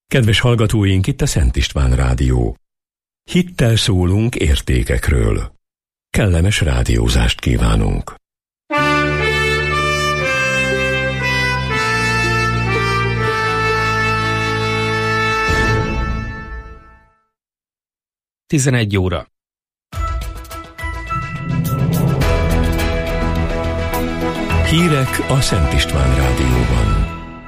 Kedves hallgatóink, itt a Szent István Rádió. Hittel szólunk értékekről. Kellemes rádiózást kívánunk. Tizenegy óra. Hírek a Szent István Rádióban.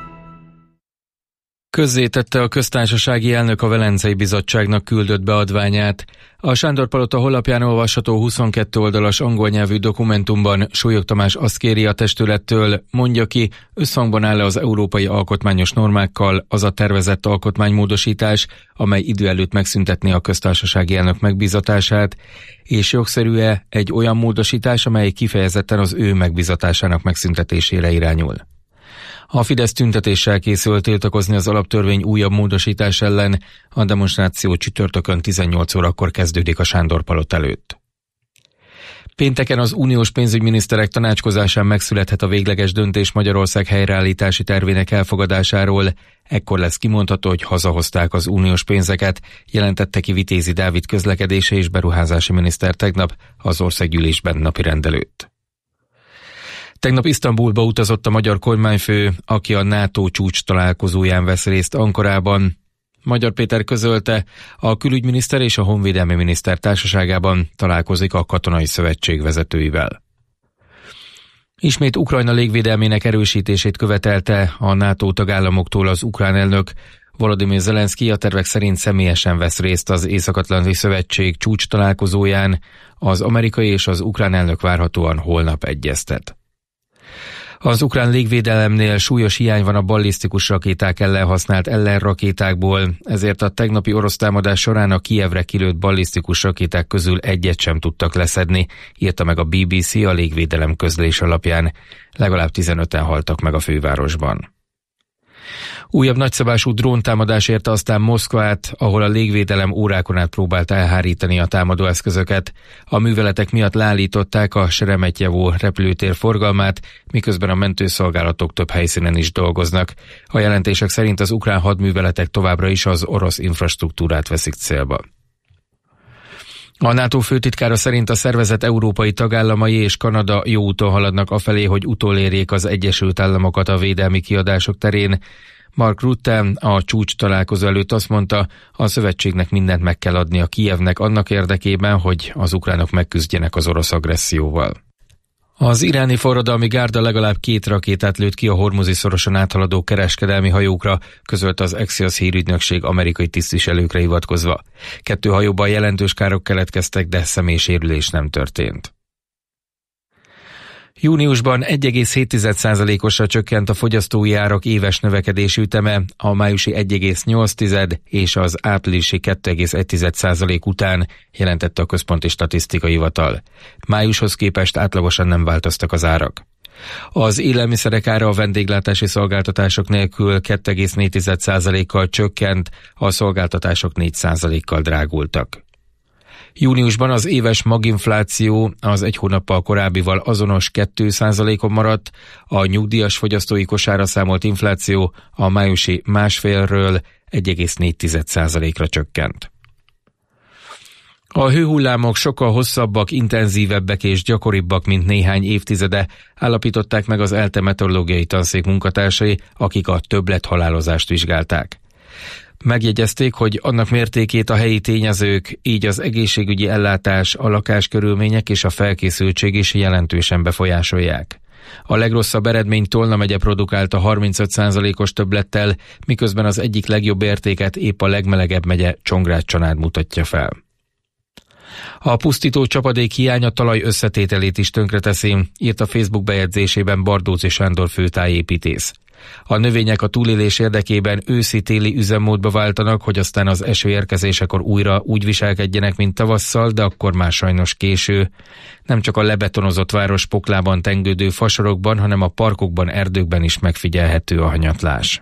Közzétette a köztársasági elnök a Velencei Bizottságnak küldött beadványát. A Sándor-palota honlapján olvasható 22 oldalas angol nyelvű dokumentumban Súlyog Tamás azt kéri a testülettől, mondja ki, összhangban áll-e az európai alkotmányos normákkal az a tervezett alkotmánymódosítás, amely idő előtt megszüntetné a köztársasági elnök megbízatását, és jogszerű-e egy olyan módosítás, amely kifejezetten az ő megbízatásának megszüntetésére irányul. A Fidesz tüntetéssel készül tiltakozni az alaptörvény újabb módosítás ellen, a demonstráció csütörtökön 18 órakor kezdődik a Sándor-palota előtt. Pénteken az uniós pénzügyminiszterek tanácskozásán megszülethet a végleges döntés Magyarország helyreállítási tervének elfogadásáról. Ekkor lesz kimondható, hogy hazahozták az uniós pénzeket, jelentette ki Vitézi Dávid közlekedési és beruházási miniszter tegnap az országgyűlésben napirend előtt. Tegnap Isztambulba utazott a magyar kormányfő, aki a NATO csúcs találkozóján vesz részt Ankarában. Magyar Péter közölte, a külügyminiszter és a honvédelmi miniszter társaságában találkozik a katonai szövetség vezetőivel. Ismét Ukrajna légvédelmének erősítését követelte a NATO tagállamoktól az ukrán elnök. Volodymyr Zelenszky a tervek szerint személyesen vesz részt az Észak-Atlanti Szövetség csúcs találkozóján, az amerikai és az ukrán elnök várhatóan holnap egyeztet. Az ukrán légvédelemnél súlyos hiány van a ballisztikus rakéták ellen használt ellenrakétákból, ezért a tegnapi orosz támadás során a Kijevre kilőtt ballisztikus rakéták közül egyet sem tudtak leszedni, írta meg a BBC a légvédelem közlés alapján. Legalább 15-en haltak meg a fővárosban. Újabb nagyszabású dróntámadás érte aztán Moszkvát, ahol a légvédelem órákon át próbált elhárítani a támadóeszközöket. A műveletek miatt leállították a Seremetjevó repülőtér forgalmát, miközben a mentőszolgálatok több helyszínen is dolgoznak. A jelentések szerint az ukrán hadműveletek továbbra is az orosz infrastruktúrát veszik célba. A NATO főtitkára szerint a szervezet európai tagállamai és Kanada jó úton haladnak afelé, hogy utolérjék az Egyesült Államokat a védelmi kiadások terén. Mark Rutte a csúcs találkozó előtt azt mondta, a szövetségnek mindent meg kell adnia Kijevnek annak érdekében, hogy az ukránok megküzdjenek az orosz agresszióval. Az iráni forradalmi gárda legalább 2 rakétát lőtt ki a Hormuzi szoroson áthaladó kereskedelmi hajókra, közölte az Axios hírügynökség amerikai tisztviselőkre hivatkozva. 2 hajóban jelentős károk keletkeztek, de személysérülés nem történt. Júniusban 1,7%-osra csökkent a fogyasztói árak éves növekedési üteme, a májusi 1,8% és az áprilisi 2,1% után, jelentette a Központi Statisztikai Hivatal. Májushoz képest átlagosan nem változtak az árak. Az élelmiszerek ára a vendéglátási szolgáltatások nélkül 2,4%-kal csökkent, a szolgáltatások 4%-kal drágultak. Júniusban az éves maginfláció az egy hónappal korábbival azonos 2%-on maradt, a nyugdíjas fogyasztói kosárra számolt infláció a májusi 1,5-ről 1,4%-ra csökkent. A hőhullámok sokkal hosszabbak, intenzívebbek és gyakoribbak, mint néhány évtizede, állapították meg az ELTE meteorológiai tanszék munkatársai, akik a többlethalálozást vizsgálták. Megjegyezték, hogy annak mértékét a helyi tényezők, így az egészségügyi ellátás, a lakáskörülmények és a felkészültség is jelentősen befolyásolják. A legrosszabb eredményt Tolna megye produkálta 35%-os többlettel, miközben az egyik legjobb értéket épp a legmelegebb megye, Csongrád-Csanád mutatja fel. A pusztító csapadék hiány a talaj összetételét is tönkreteszi, írt a Facebook bejegyzésében Bardóczy Sándor főtájépítész. A növények a túlélés érdekében őszi-téli üzemmódba váltanak, hogy aztán az eső érkezésekor újra úgy viselkedjenek, mint tavasszal, de akkor már sajnos késő. Nem csak a lebetonozott város poklában tengődő fasorokban, hanem a parkokban, erdőkben is megfigyelhető a hanyatlás.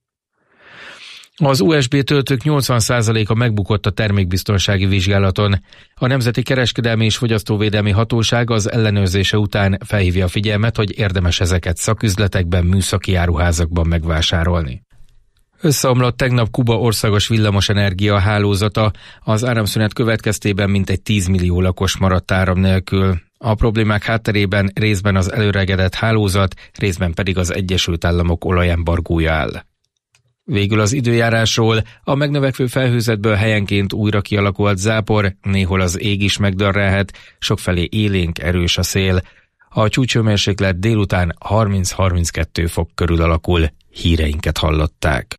Az USB töltők 80%-a megbukott a termékbiztonsági vizsgálaton. A Nemzeti Kereskedelmi és Fogyasztóvédelmi Hatóság az ellenőrzése után felhívja a figyelmet, hogy érdemes ezeket szaküzletekben, műszaki áruházakban megvásárolni. Összeomlott tegnap Kuba országos villamosenergia hálózata, az áramszünet következtében mintegy 10 millió lakos maradt áram nélkül. A problémák hátterében részben az elöregedett hálózat, részben pedig az Egyesült Államok olajembargója áll. Végül az időjárásról: a megnövekvő felhőzetből helyenként újra kialakult zápor, néhol az ég is megdörrelhet, sokfelé élénk, erős a szél. A csúcshőmérséklet délután 30-32 fok körül alakul. Híreinket hallották.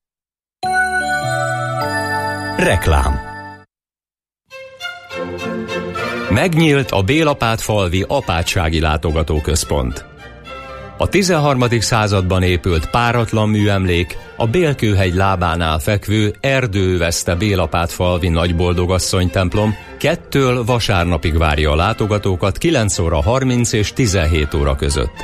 Reklám. Megnyílt a Bélapátfalvi Apátsági Látogatóközpont. A 13. században épült páratlan műemlék a Bélkőhegy lábánál fekvő erdőövezte Bélapátfalvi Nagyboldogasszony templom 2-től vasárnapig várja a látogatókat 9 óra 30 és 17 óra között.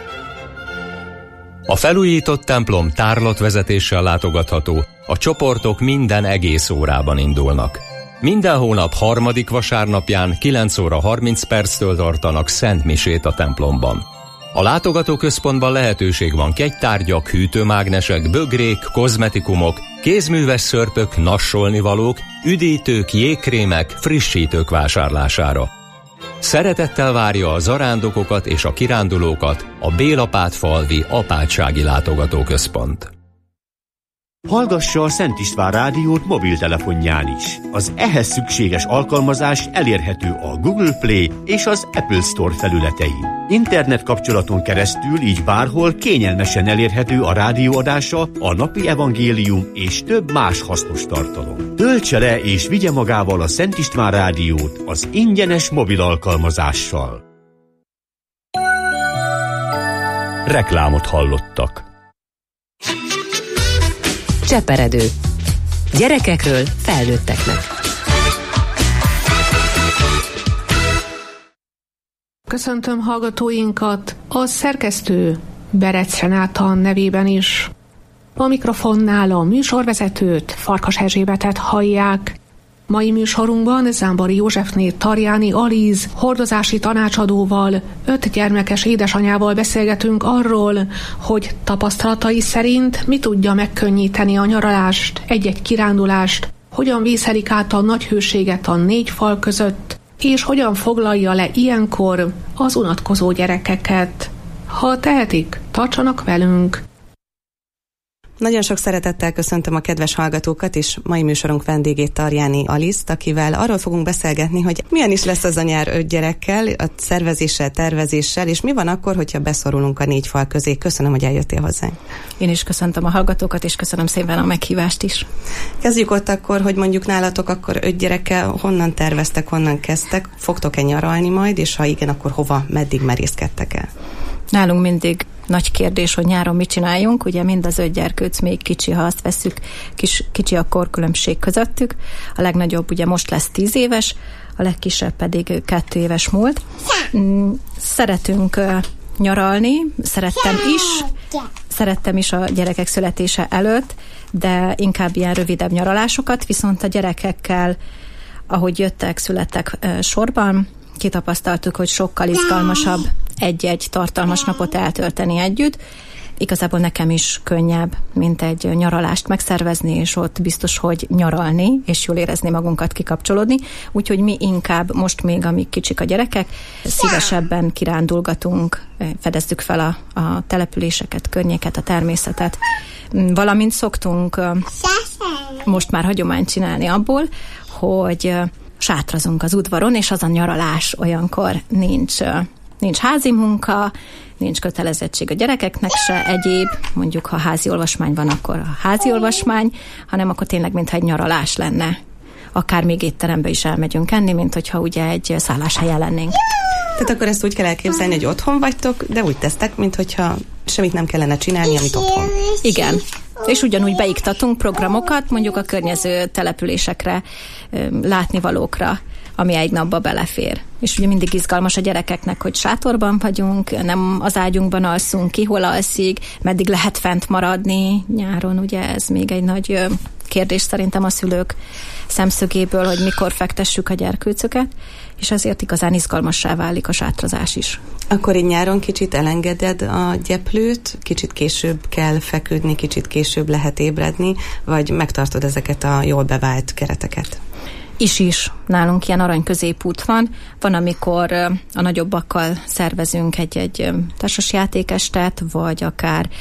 A felújított templom tárlatvezetéssel látogatható, a csoportok minden egész órában indulnak. Minden hónap 3. vasárnapján 9 óra 30 perctől tartanak szentmisét a templomban. A látogatóközpontban lehetőség van kegytárgyak, hűtőmágnesek, bögrék, kozmetikumok, kézműves szörpök, nassolnivalók, üdítők, jégkrémek, frissítők vásárlására. Szeretettel várja a zarándokokat és a kirándulókat a Bélapátfalvi Apátsági Látogatóközpont. Hallgassa a Szent István rádiót mobiltelefonján is. Az ehhez szükséges alkalmazás elérhető a Google Play és az Apple Store felületein. Internet kapcsolaton keresztül így bárhol kényelmesen elérhető a rádióadása, a napi evangélium és több más hasznos tartalom. Töltse le és vigye magával a Szent István rádiót az ingyenes mobil alkalmazással. Reklámot hallottak. Cseperedő. Gyerekekről felnőtteknek. Köszöntöm hallgatóinkat a szerkesztő Berec Renáta nevében is. A mikrofonnál a műsorvezetőt, Farkas Erzsébetet hallják. Mai műsorunkban Zámbori Józsefné Tarjáni Alíz hordozási tanácsadóval, 5 gyermekes édesanyával beszélgetünk arról, hogy tapasztalatai szerint mi tudja megkönnyíteni a nyaralást, egy-egy kirándulást, hogyan vészelik át a nagy hőséget a 4 fal között, és hogyan foglalja le ilyenkor az unatkozó gyerekeket. Ha tehetik, tartsanak velünk! Nagyon sok szeretettel köszöntöm a kedves hallgatókat, és mai műsorunk vendégét, Tarjáni Alizt, akivel arról fogunk beszélgetni, hogy milyen is lesz az a nyár 5 gyerekkel, a szervezéssel, tervezéssel, és mi van akkor, hogyha beszorulunk a 4 fal közé. Köszönöm, hogy eljöttél hozzánk. Én is köszöntöm a hallgatókat, és köszönöm szépen a meghívást is. Kezdjük ott akkor, hogy mondjuk nálatok akkor 5 gyerekkel honnan terveztek, honnan kezdtek, fogtok-e nyaralni majd, és ha igen, akkor hova, meddig merészkedtek el? Nálunk mindig nagy kérdés, hogy nyáron mit csináljunk, ugye mind az 5 gyerkőc még kicsi, ha azt vesszük, kicsi a korkülönbség közöttük. A legnagyobb ugye most lesz 10 éves, a legkisebb pedig 2 éves múlt. Szeretünk nyaralni, szerettem is a gyerekek születése előtt, de inkább ilyen rövidebb nyaralásokat, viszont a gyerekekkel, ahogy jöttek, születtek sorban, kitapasztaltuk, hogy sokkal izgalmasabb egy-egy tartalmas napot eltölteni együtt. Igazából nekem is könnyebb, mint egy nyaralást megszervezni, és ott biztos, hogy nyaralni, és jól érezni magunkat, kikapcsolódni. Úgyhogy mi inkább most még, amíg kicsik a gyerekek, szívesebben kirándulgatunk, fedezzük fel a településeket, környéket, a természetet. Valamint szoktunk most már hagyományt csinálni abból, hogy sátrazunk az udvaron, és az a nyaralás olyankor nincs házi munka, nincs kötelezettség a gyerekeknek se egyéb, mondjuk ha házi olvasmány van, akkor a házi olvasmány, hanem akkor tényleg mintha egy nyaralás lenne. Akár még étterembe is elmegyünk enni, mint hogyha ugye egy szálláshelyen lennénk. Tehát akkor ezt úgy kell elképzelni, hogy otthon vagytok, de úgy tesztek, mint hogyha semmit nem kellene csinálni, amit otthon. Igen. És ugyanúgy beiktatunk programokat, mondjuk a környező településekre, látnivalókra, ami egy napba belefér. És ugye mindig izgalmas a gyerekeknek, hogy sátorban vagyunk, nem az ágyunkban alszunk, ki hol alszik, meddig lehet fent maradni nyáron, ugye ez még egy nagy kérdés szerintem a szülők szemszögéből, hogy mikor fektessük a gyerkőcöket, és ezért igazán izgalmassá válik a sátrazás is. Akkor így nyáron kicsit elengeded a gyeplőt, kicsit később kell feküdni, kicsit később lehet ébredni, vagy megtartod ezeket a jól bevált kereteket? Is. Nálunk ilyen arany középút van. Van, amikor a nagyobbakkal szervezünk egy társasjátékestet, vagy akár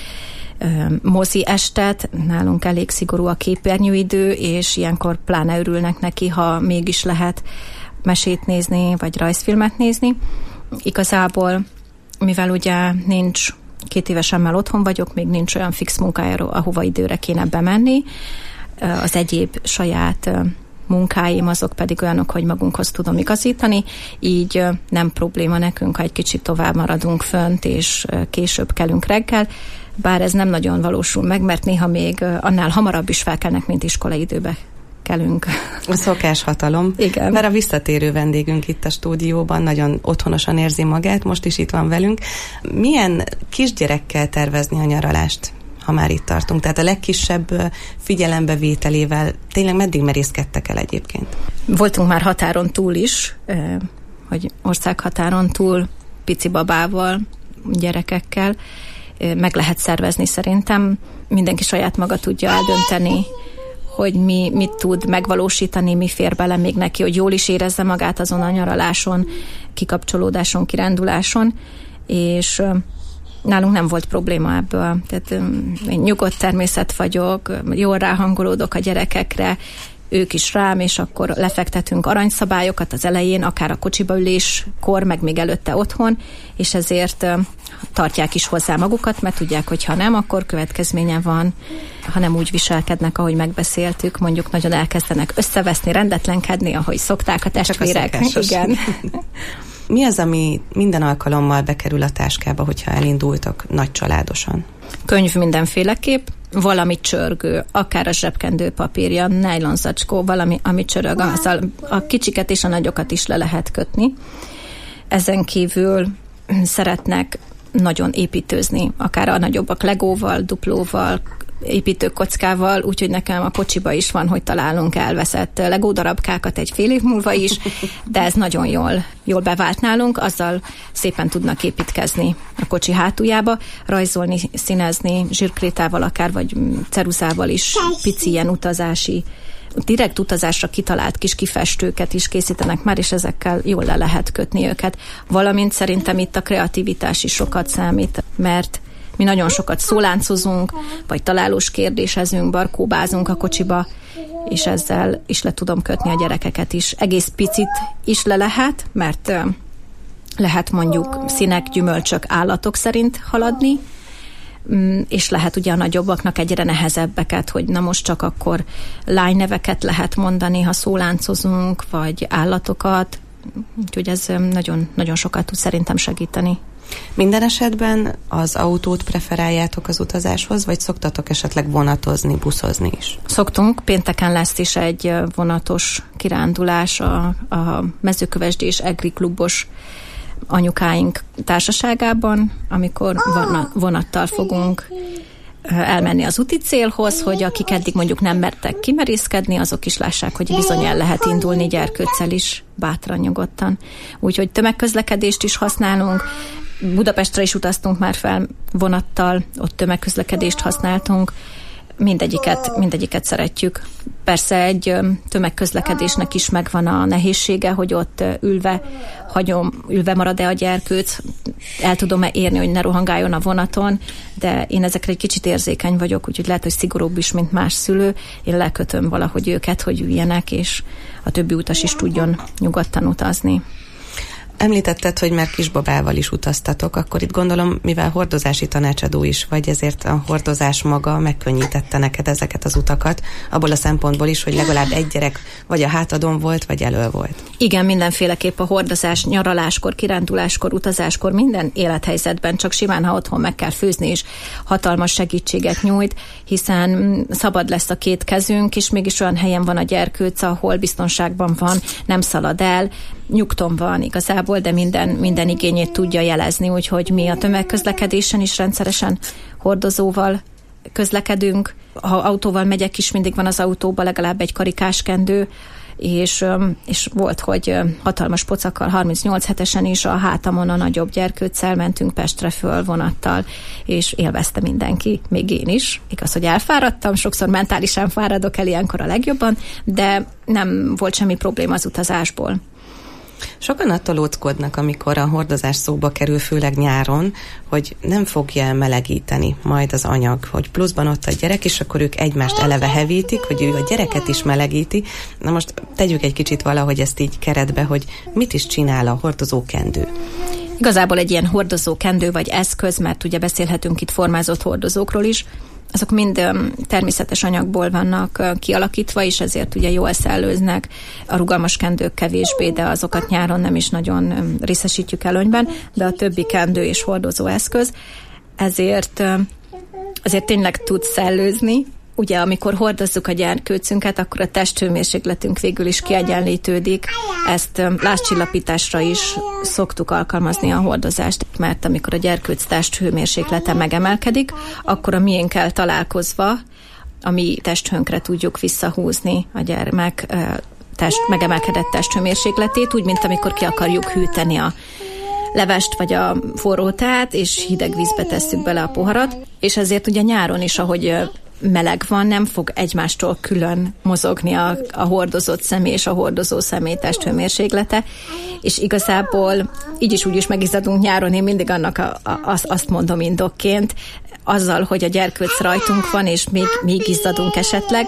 mozi estet. Nálunk elég szigorú a képernyőidő, és ilyenkor pláne örülnek neki, ha mégis lehet mesét nézni, vagy rajzfilmet nézni. Igazából, mivel ugye nincs 2 évesemmel otthon vagyok, még nincs olyan fix munkájáról, ahova időre kéne bemenni. Az egyéb saját munkáim azok pedig olyanok, hogy magunkhoz tudom igazítani, így nem probléma nekünk, ha egy kicsit tovább maradunk fönt, és később kelünk reggel, bár ez nem nagyon valósul meg, mert néha még annál hamarabb is felkelnek, mint iskolai időbe kelünk. A szokáshatalom. Igen. Mert a visszatérő vendégünk itt a stúdióban nagyon otthonosan érzi magát, most is itt van velünk. Milyen kisgyerekkel tervezni a nyaralást, ha már itt tartunk? Tehát a legkisebb figyelembevételével tényleg meddig merészkedtek el egyébként? Voltunk már határon túl is, hogy országhatáron túl, pici babával, gyerekekkel, meg lehet szervezni szerintem. Mindenki saját maga tudja eldönteni, hogy mit tud megvalósítani, mi fér bele még neki, hogy jól is érezze magát azon a nyaraláson, kikapcsolódáson, kiránduláson, és nálunk nem volt probléma ebből. Tehát én nyugodt természet vagyok, jól ráhangolódok a gyerekekre, ők is rám, és akkor lefektetünk aranyszabályokat az elején, akár a kocsiba üléskor, meg még előtte otthon, és ezért tartják is hozzá magukat, mert tudják, hogy ha nem, akkor következménye van, ha nem úgy viselkednek, ahogy megbeszéltük, mondjuk nagyon elkezdenek összeveszni, rendetlenkedni, ahogy szokták a testvérek. Igen. Mi az, ami minden alkalommal bekerül a táskába, hogyha elindultak nagy családosan? Könyv mindenféleképp, valami csörgő, akár a zsebkendő papírja, nejlonzacskó, valami, ami csörög, azzal a kicsiket és a nagyokat is le lehet kötni. Ezen kívül szeretnek nagyon építőzni, akár a nagyobbak legóval, duplóval, építőkockával, úgyhogy nekem a kocsiba is van, hogy találunk elveszett legódarabkákat egy fél év múlva is, de ez nagyon jól bevált nálunk, azzal szépen tudnak építkezni a kocsi hátuljába, rajzolni, színezni, zsírkrétával akár, vagy ceruzával is pici ilyen utazási, direkt utazásra kitalált kis kifestőket is készítenek már, és ezekkel jól le lehet kötni őket. Valamint szerintem itt a kreativitás is sokat számít, mert mi nagyon sokat szóláncozunk, vagy találós kérdésezünk, barkóbázunk a kocsiba, és ezzel is le tudom kötni a gyerekeket is. Egész picit is le lehet, mert lehet mondjuk színek, gyümölcsök, állatok szerint haladni, és lehet ugye a nagyobbaknak egyre nehezebbeket, hogy na most csak akkor lányneveket lehet mondani, ha szóláncozunk, vagy állatokat, úgyhogy ez nagyon, nagyon sokat tud szerintem segíteni. Minden esetben az autót preferáljátok az utazáshoz, vagy szoktatok esetleg vonatozni, buszozni is? Szoktunk, pénteken lesz is egy vonatos kirándulás a Mezőkövesdés Egri klubos anyukáink társaságában, amikor vonattal fogunk elmenni az úti célhoz, hogy akik eddig mondjuk nem mertek kimerészkedni, azok is lássák, hogy bizony el lehet indulni gyerkőccel is, bátran, nyugodtan. Úgyhogy tömegközlekedést is használunk, Budapestre is utaztunk már fel vonattal, ott tömegközlekedést használtunk, mindegyiket szeretjük. Persze egy tömegközlekedésnek is megvan a nehézsége, hogy ott ülve marad-e a gyerkőc, el tudom-e érni, hogy ne rohangáljon a vonaton, de én ezekre egy kicsit érzékeny vagyok, úgyhogy lehet, hogy szigorúbb is, mint más szülő. Én lekötöm valahogy őket, hogy üljenek, és a többi utas is tudjon nyugodtan utazni. Említetted, hogy már kisbabával is utaztatok, akkor itt gondolom, mivel hordozási tanácsadó is vagy, ezért a hordozás maga megkönnyítette neked ezeket az utakat, abból a szempontból is, hogy legalább egy gyerek vagy a hátadon volt, vagy elől volt. Igen, mindenféleképp a hordozás, nyaraláskor, kiránduláskor, utazáskor, minden élethelyzetben, csak simán, ha otthon meg kell főzni, és hatalmas segítséget nyújt, hiszen szabad lesz a két kezünk, és mégis olyan helyen van a gyerkőc, ahol biztonságban van, nem szalad el, nyugton van igazából, de minden igényét tudja jelezni, úgyhogy mi a tömegközlekedésen is rendszeresen hordozóval közlekedünk. Ha autóval megyek is, mindig van az autóban legalább egy karikáskendő, és volt, hogy hatalmas pocakkal, 38 hetesen is a hátamon a nagyobb gyerkőccel mentünk Pestre föl vonattal, és élvezte mindenki, még én is. Igaz, hogy elfáradtam, sokszor mentálisan fáradok el ilyenkor a legjobban, de nem volt semmi probléma az utazásból. Sokan attól óckodnak, amikor a hordozás szóba kerül, főleg nyáron, hogy nem fogja melegíteni majd az anyag, hogy pluszban ott a gyerek, és akkor ők egymást eleve hevítik, hogy ő a gyereket is melegíti. Na most tegyük egy kicsit valahogy ezt így keretbe, hogy mit is csinál a hordozókendő. Igazából egy ilyen hordozókendő vagy eszköz, mert ugye beszélhetünk itt formázott hordozókról is, azok mind természetes anyagból vannak kialakítva, és ezért ugye jól szellőznek. A rugalmas kendők kevésbé, de azokat nyáron nem is nagyon részesítjük előnyben, de a többi kendő és hordozó eszköz, ezért tényleg tud szellőzni. Ugye, amikor hordozzuk a gyerkőcünket, akkor a testhőmérsékletünk végül is kiegyenlítődik. Ezt lázcsillapításra is szoktuk alkalmazni a hordozást, mert amikor a gyerkőc testhőmérséklete megemelkedik, akkor a miénkkel találkozva a mi testhőnkre tudjuk visszahúzni a gyermek megemelkedett testhőmérsékletét, úgy, mint amikor ki akarjuk hűteni a levest vagy a forró teát, és hideg vízbe tesszük bele a poharat, és ezért ugye nyáron is, ahogy meleg van, nem fog egymástól külön mozogni a hordozott személy és a hordozó személy testhőmérséklete, és igazából így is úgy is megizzadunk nyáron, én mindig annak azt mondom indokként, azzal, hogy a gyerkőc rajtunk van, és még izzadunk esetleg,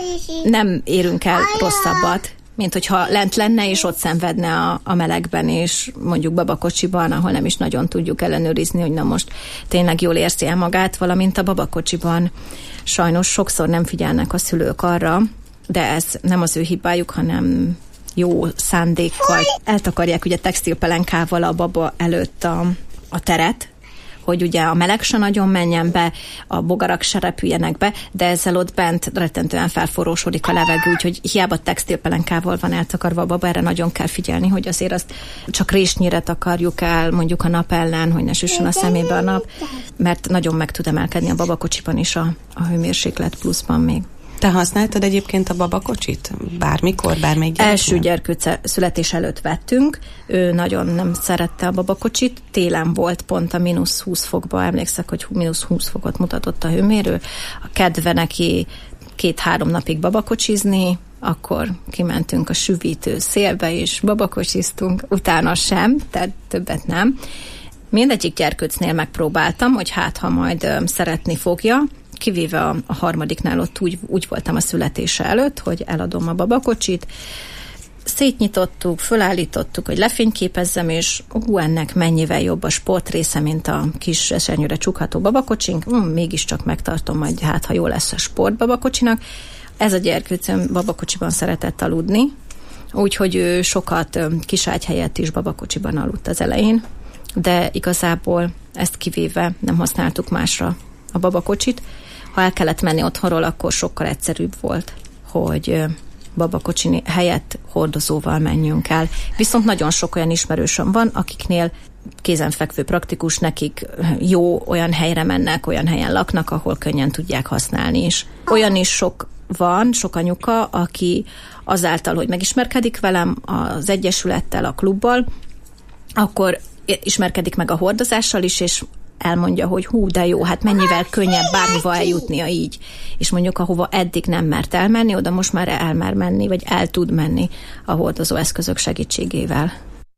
nem érünk el rosszabbat, mint hogyha lent lenne, és ott szenvedne a melegben, és mondjuk babakocsiban, ahol nem is nagyon tudjuk ellenőrizni, hogy na most tényleg jól érzi el magát, valamint a babakocsiban. Sajnos sokszor nem figyelnek a szülők arra, de ez nem az ő hibájuk, hanem jó szándékkal eltakarják ugye textilpelenkával a baba előtt a teret, hogy ugye a meleg se nagyon menjen be, a bogarak se repüljenek be, de ezzel ott bent rettentően felforrósodik a levegő, úgyhogy hiába textilpelenkával van eltakarva a baba, erre nagyon kell figyelni, hogy azért azt csak résnyire takarjuk el, mondjuk a nap ellen, hogy ne süssön a szemébe a nap, mert nagyon meg tud emelkedni a babakocsiban is a hőmérséklet pluszban még. Te használtad egyébként a babakocsit? Bármikor, bármelyik gyereknél? Első gyerkőc születés előtt vettünk, ő nagyon nem szerette a babakocsit, télen volt pont a -20 fokba, emlékszek, hogy -20 fokot mutatott a hőmérő, a kedve neki 2-3 napig babakocsizni, akkor kimentünk a süvítő szélbe, és babakocsiztunk, utána sem, tehát többet nem. Mindegyik gyerkőcnél megpróbáltam, hogy hát, ha majd szeretni fogja, kivéve a harmadiknál ott úgy voltam a születése előtt, hogy eladom a babakocsit, szétnyitottuk, fölállítottuk, hogy lefényképezzem, és ennek mennyivel jobb a sport része, mint a kis esernyőre csukható babakocsink, mégiscsak megtartom majd, hát ha jó lesz a sport babakocsinak. Ez a gyerkőcöm babakocsiban szeretett aludni, úgyhogy ő sokat kiságy helyett is babakocsiban aludt az elején, de igazából ezt kivéve nem használtuk másra a babakocsit. Ha el kellett menni otthonról, akkor sokkal egyszerűbb volt, hogy babakocsi helyett hordozóval menjünk el. Viszont nagyon sok olyan ismerősöm van, akiknél kézenfekvő praktikus, nekik jó, olyan helyre mennek, olyan helyen laknak, ahol könnyen tudják használni is. Olyan is sok anyuka, aki azáltal, hogy megismerkedik velem az egyesülettel, a klubbal, akkor ismerkedik meg a hordozással is, és elmondja, hogy de jó, hát mennyivel könnyebb bárhova eljutnia így. És mondjuk, ahova eddig nem mert elmenni, oda most már elmer menni, vagy el tud menni a hordozó eszközök segítségével.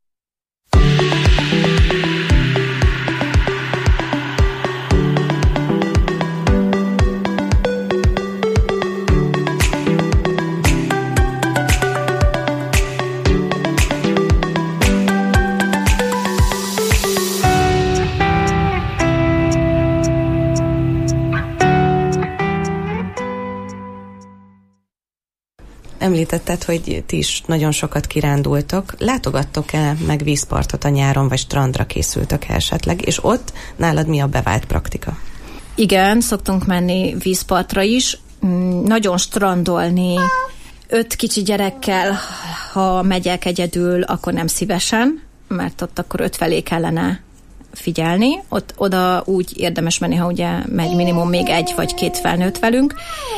Említetted, hogy ti is nagyon sokat kirándultok. Látogattok-e meg vízpartot a nyáron, vagy strandra készültök esetleg? És ott nálad mi a bevált praktika? Igen, szoktunk menni vízpartra is. Nagyon strandolni 5 kicsi gyerekkel, ha megyek egyedül, akkor nem szívesen, mert ott akkor 5 felé kellene figyelni. Oda úgy érdemes menni, ha ugye megy minimum még 1 vagy 2 felnőtt velünk.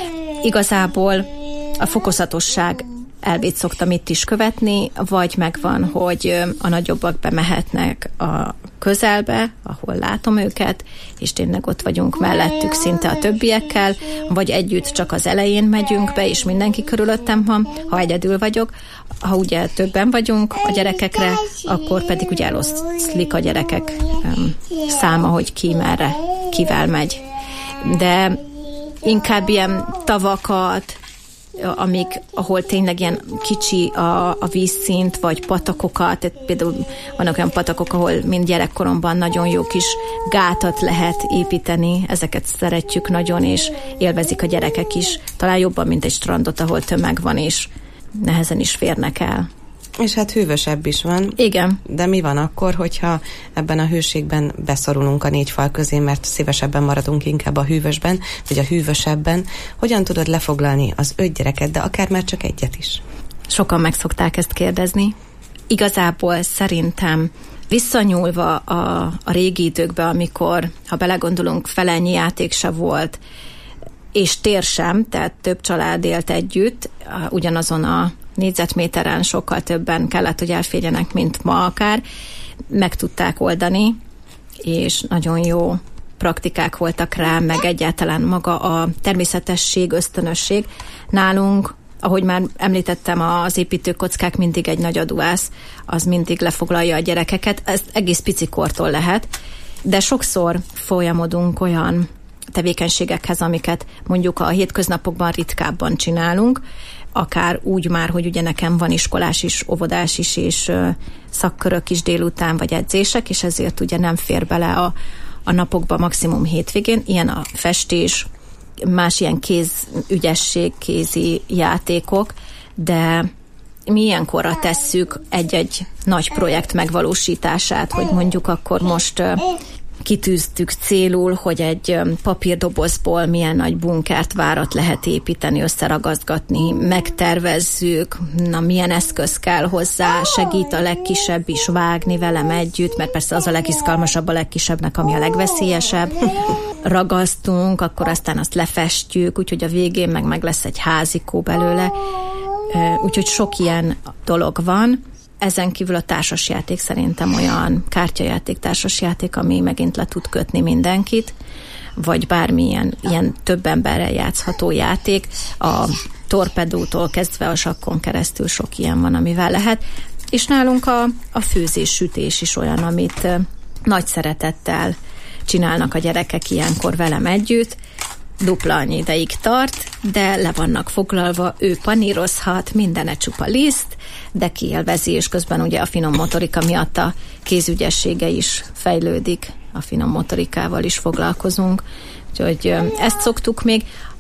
Igazából a fokozatosság elvét szoktam itt is követni, vagy megvan, hogy a nagyobbak bemehetnek a közelbe, ahol látom őket, és tényleg ott vagyunk mellettük szinte a többiekkel, vagy együtt csak az elején megyünk be, és mindenki körülöttem van, ha egyedül vagyok. Ha ugye többen vagyunk a gyerekekre, akkor pedig ugye eloszlik a gyerekek száma, hogy ki merre, kivel megy. De inkább ilyen tavakat, ahol tényleg ilyen kicsi a vízszint, vagy patakokat, tehát például vannak olyan patakok, ahol mind gyerekkoromban nagyon jó kis gátat lehet építeni, ezeket szeretjük nagyon, és élvezik a gyerekek is, talán jobban, mint egy strandot, ahol tömeg van, és nehezen is férnek el. És hát hűvösebb is van. Igen. De mi van akkor, hogyha ebben a hőségben beszorulunk a 4 fal közé, mert szívesebben maradunk inkább a hűvösben, vagy a hűvösebben? Hogyan tudod lefoglalni az 5 gyereket, de akár már csak egyet is? Sokan meg szokták ezt kérdezni. Igazából szerintem visszanyúlva a régi időkbe, amikor, ha belegondolunk, felennyi játék se volt, és tér sem, tehát több család élt együtt, ugyanazon a négyzetméteren sokkal többen kellett, hogy elférjenek, mint ma akár. Meg tudták oldani, és nagyon jó praktikák voltak rá, meg egyáltalán maga a természetesség, ösztönösség. Nálunk, ahogy már említettem, az építőkockák mindig egy nagy aduász, az mindig lefoglalja a gyerekeket. Ez egész picikortól lehet, de sokszor folyamodunk olyan tevékenységekhez, amiket mondjuk a hétköznapokban ritkábban csinálunk, akár úgy már, hogy ugye nekem van iskolás is, óvodás is, és szakkörök is délután, vagy edzések, és ezért ugye nem fér bele a napokba, maximum hétvégén. Ilyen a festés, más ilyen kézügyesség, kézi játékok, de mi ilyenkorra tesszük egy-egy nagy projekt megvalósítását, hogy mondjuk akkor most kitűztük célul, hogy egy papírdobozból milyen nagy bunkert, várat lehet építeni, összeragazgatni, megtervezzük, milyen eszköz kell hozzá, segít a legkisebb is vágni velem együtt, mert persze az a legizgalmasabb a legkisebbnek, ami a legveszélyesebb. Ragasztunk, akkor aztán azt lefestjük, úgyhogy a végén meg lesz egy házikó belőle. Úgyhogy sok ilyen dolog van. Ezen kívül a társasjáték szerintem olyan kártyajáték, társasjáték, ami megint le tud kötni mindenkit, vagy bármilyen ilyen több emberrel játszható játék. A torpedótól kezdve a sakkon keresztül sok ilyen van, amivel lehet. És nálunk a főzés, sütés is olyan, amit nagy szeretettel csinálnak a gyerekek ilyenkor velem együtt. Dupla annyi ideig tart, de le vannak foglalva, ő panírozhat, mindene csupa liszt, de kiélvezi, és közben ugye a finom motorika miatt a kézügyessége is fejlődik, a finom motorikával is foglalkozunk, úgyhogy ezt szoktuk még.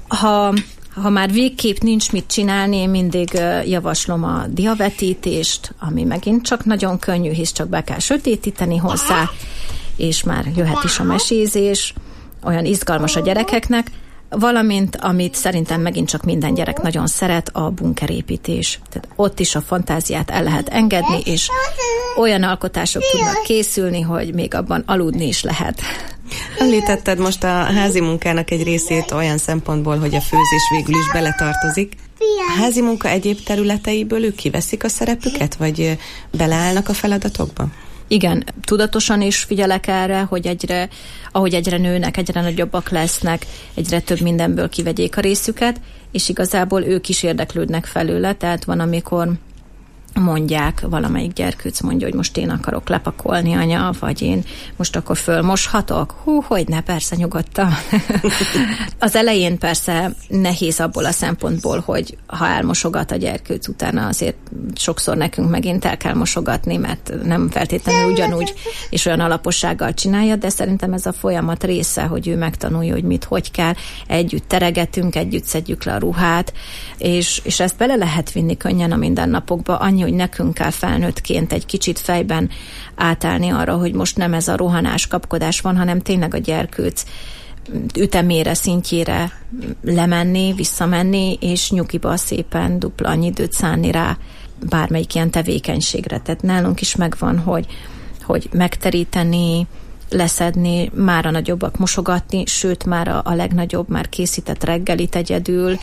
Ha már végképp nincs mit csinálni, én mindig javaslom a diavetítést, ami megint csak nagyon könnyű, hisz csak be kell sötétíteni hozzá, és már jöhet is a mesézés, olyan izgalmas a gyerekeknek, valamint, amit szerintem megint csak minden gyerek nagyon szeret, a bunkerépítés. Tehát ott is a fantáziát el lehet engedni, és olyan alkotások tudnak készülni, hogy még abban aludni is lehet. Említetted most a házi munkának egy részét olyan szempontból, hogy a főzés végül is beletartozik. A házi munka egyéb területeiből ők kiveszik a szerepüket, vagy beleállnak a feladatokba? Igen, tudatosan is figyelek erre, hogy ahogy egyre nőnek, egyre nagyobbak lesznek, egyre több mindenből kivegyék a részüket, és igazából ők is érdeklődnek felőle, tehát van, amikor mondják, valamelyik gyerkőc mondja, hogy most én akarok lepakolni, anya, vagy én most akkor fölmoshatok? Hogyne, persze, nyugodtan. Az elején persze nehéz abból a szempontból, hogy ha elmosogat a gyerkőc, utána azért sokszor nekünk megint el kell mosogatni, mert nem feltétlenül ugyanúgy és olyan alapossággal csinálja, de szerintem ez a folyamat része, hogy ő megtanulja, hogy mit, hogy kell. Együtt teregetünk, együtt szedjük le a ruhát, és ezt bele lehet vinni könnyen a mindennapokba, annyi, hogy nekünk kell felnőttként egy kicsit fejben átállni arra, hogy most nem ez a rohanás, kapkodás van, hanem tényleg a gyerkőc ütemére, szintjére lemenni, visszamenni, és nyugiba szépen dupla annyi időt szánni rá bármelyik ilyen tevékenységre. Tehát nálunk is megvan, hogy megteríteni, leszedni, már a nagyobbak mosogatni, sőt már a legnagyobb már készített reggelit egyedül,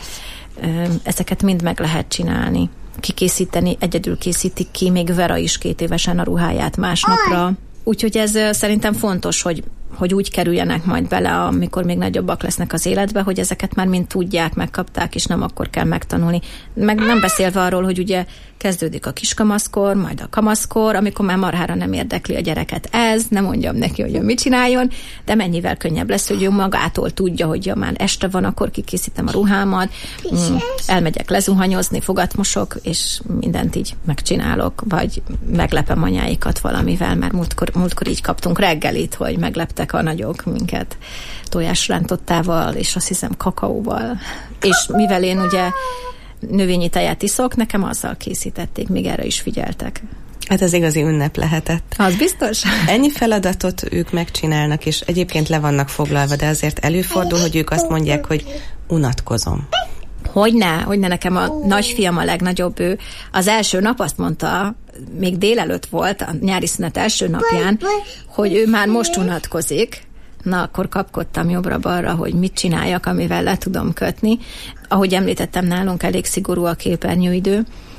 ezeket mind meg lehet csinálni. Kikészíteni, egyedül készítik ki, még Vera is 2 évesen a ruháját másnapra. Úgyhogy ez szerintem fontos, hogy úgy kerüljenek majd bele, amikor még nagyobbak lesznek az életbe, hogy ezeket már mind tudják, megkapták, és nem akkor kell megtanulni. Meg nem beszélve arról, hogy ugye kezdődik a kiskamaszkor, majd a kamaszkor, amikor már marhára nem érdekli a gyereket ez, nem mondjam neki, hogy mit csináljon, de mennyivel könnyebb lesz, hogy ő magától tudja, hogy ja, már este van, akkor kikészítem a ruhámat, elmegyek lezuhanyozni, fogatmosok, és mindent így megcsinálok, vagy meglepem anyáikat valamivel, mert múltkor így kaptunk reggelit, hogy megleptek a nagyok minket tojásrántottával, és azt hiszem kakaóval. És mivel én ugye növényi tejet iszok, nekem azzal készítették, még erre is figyeltek. Hát ez igazi ünnep lehetett. Az biztos. Ennyi feladatot ők megcsinálnak, és egyébként le vannak foglalva, de azért előfordul, hogy ők azt mondják, hogy unatkozom. Hogyne nekem a nagyfiam a legnagyobb, ő az első nap azt mondta, még délelőtt volt, a nyári szünet első napján, hogy ő már most unatkozik. Na, akkor kapkodtam jobbra-balra, hogy mit csináljak, amivel le tudom kötni. Ahogy említettem, nálunk elég szigorú a képernyőidő,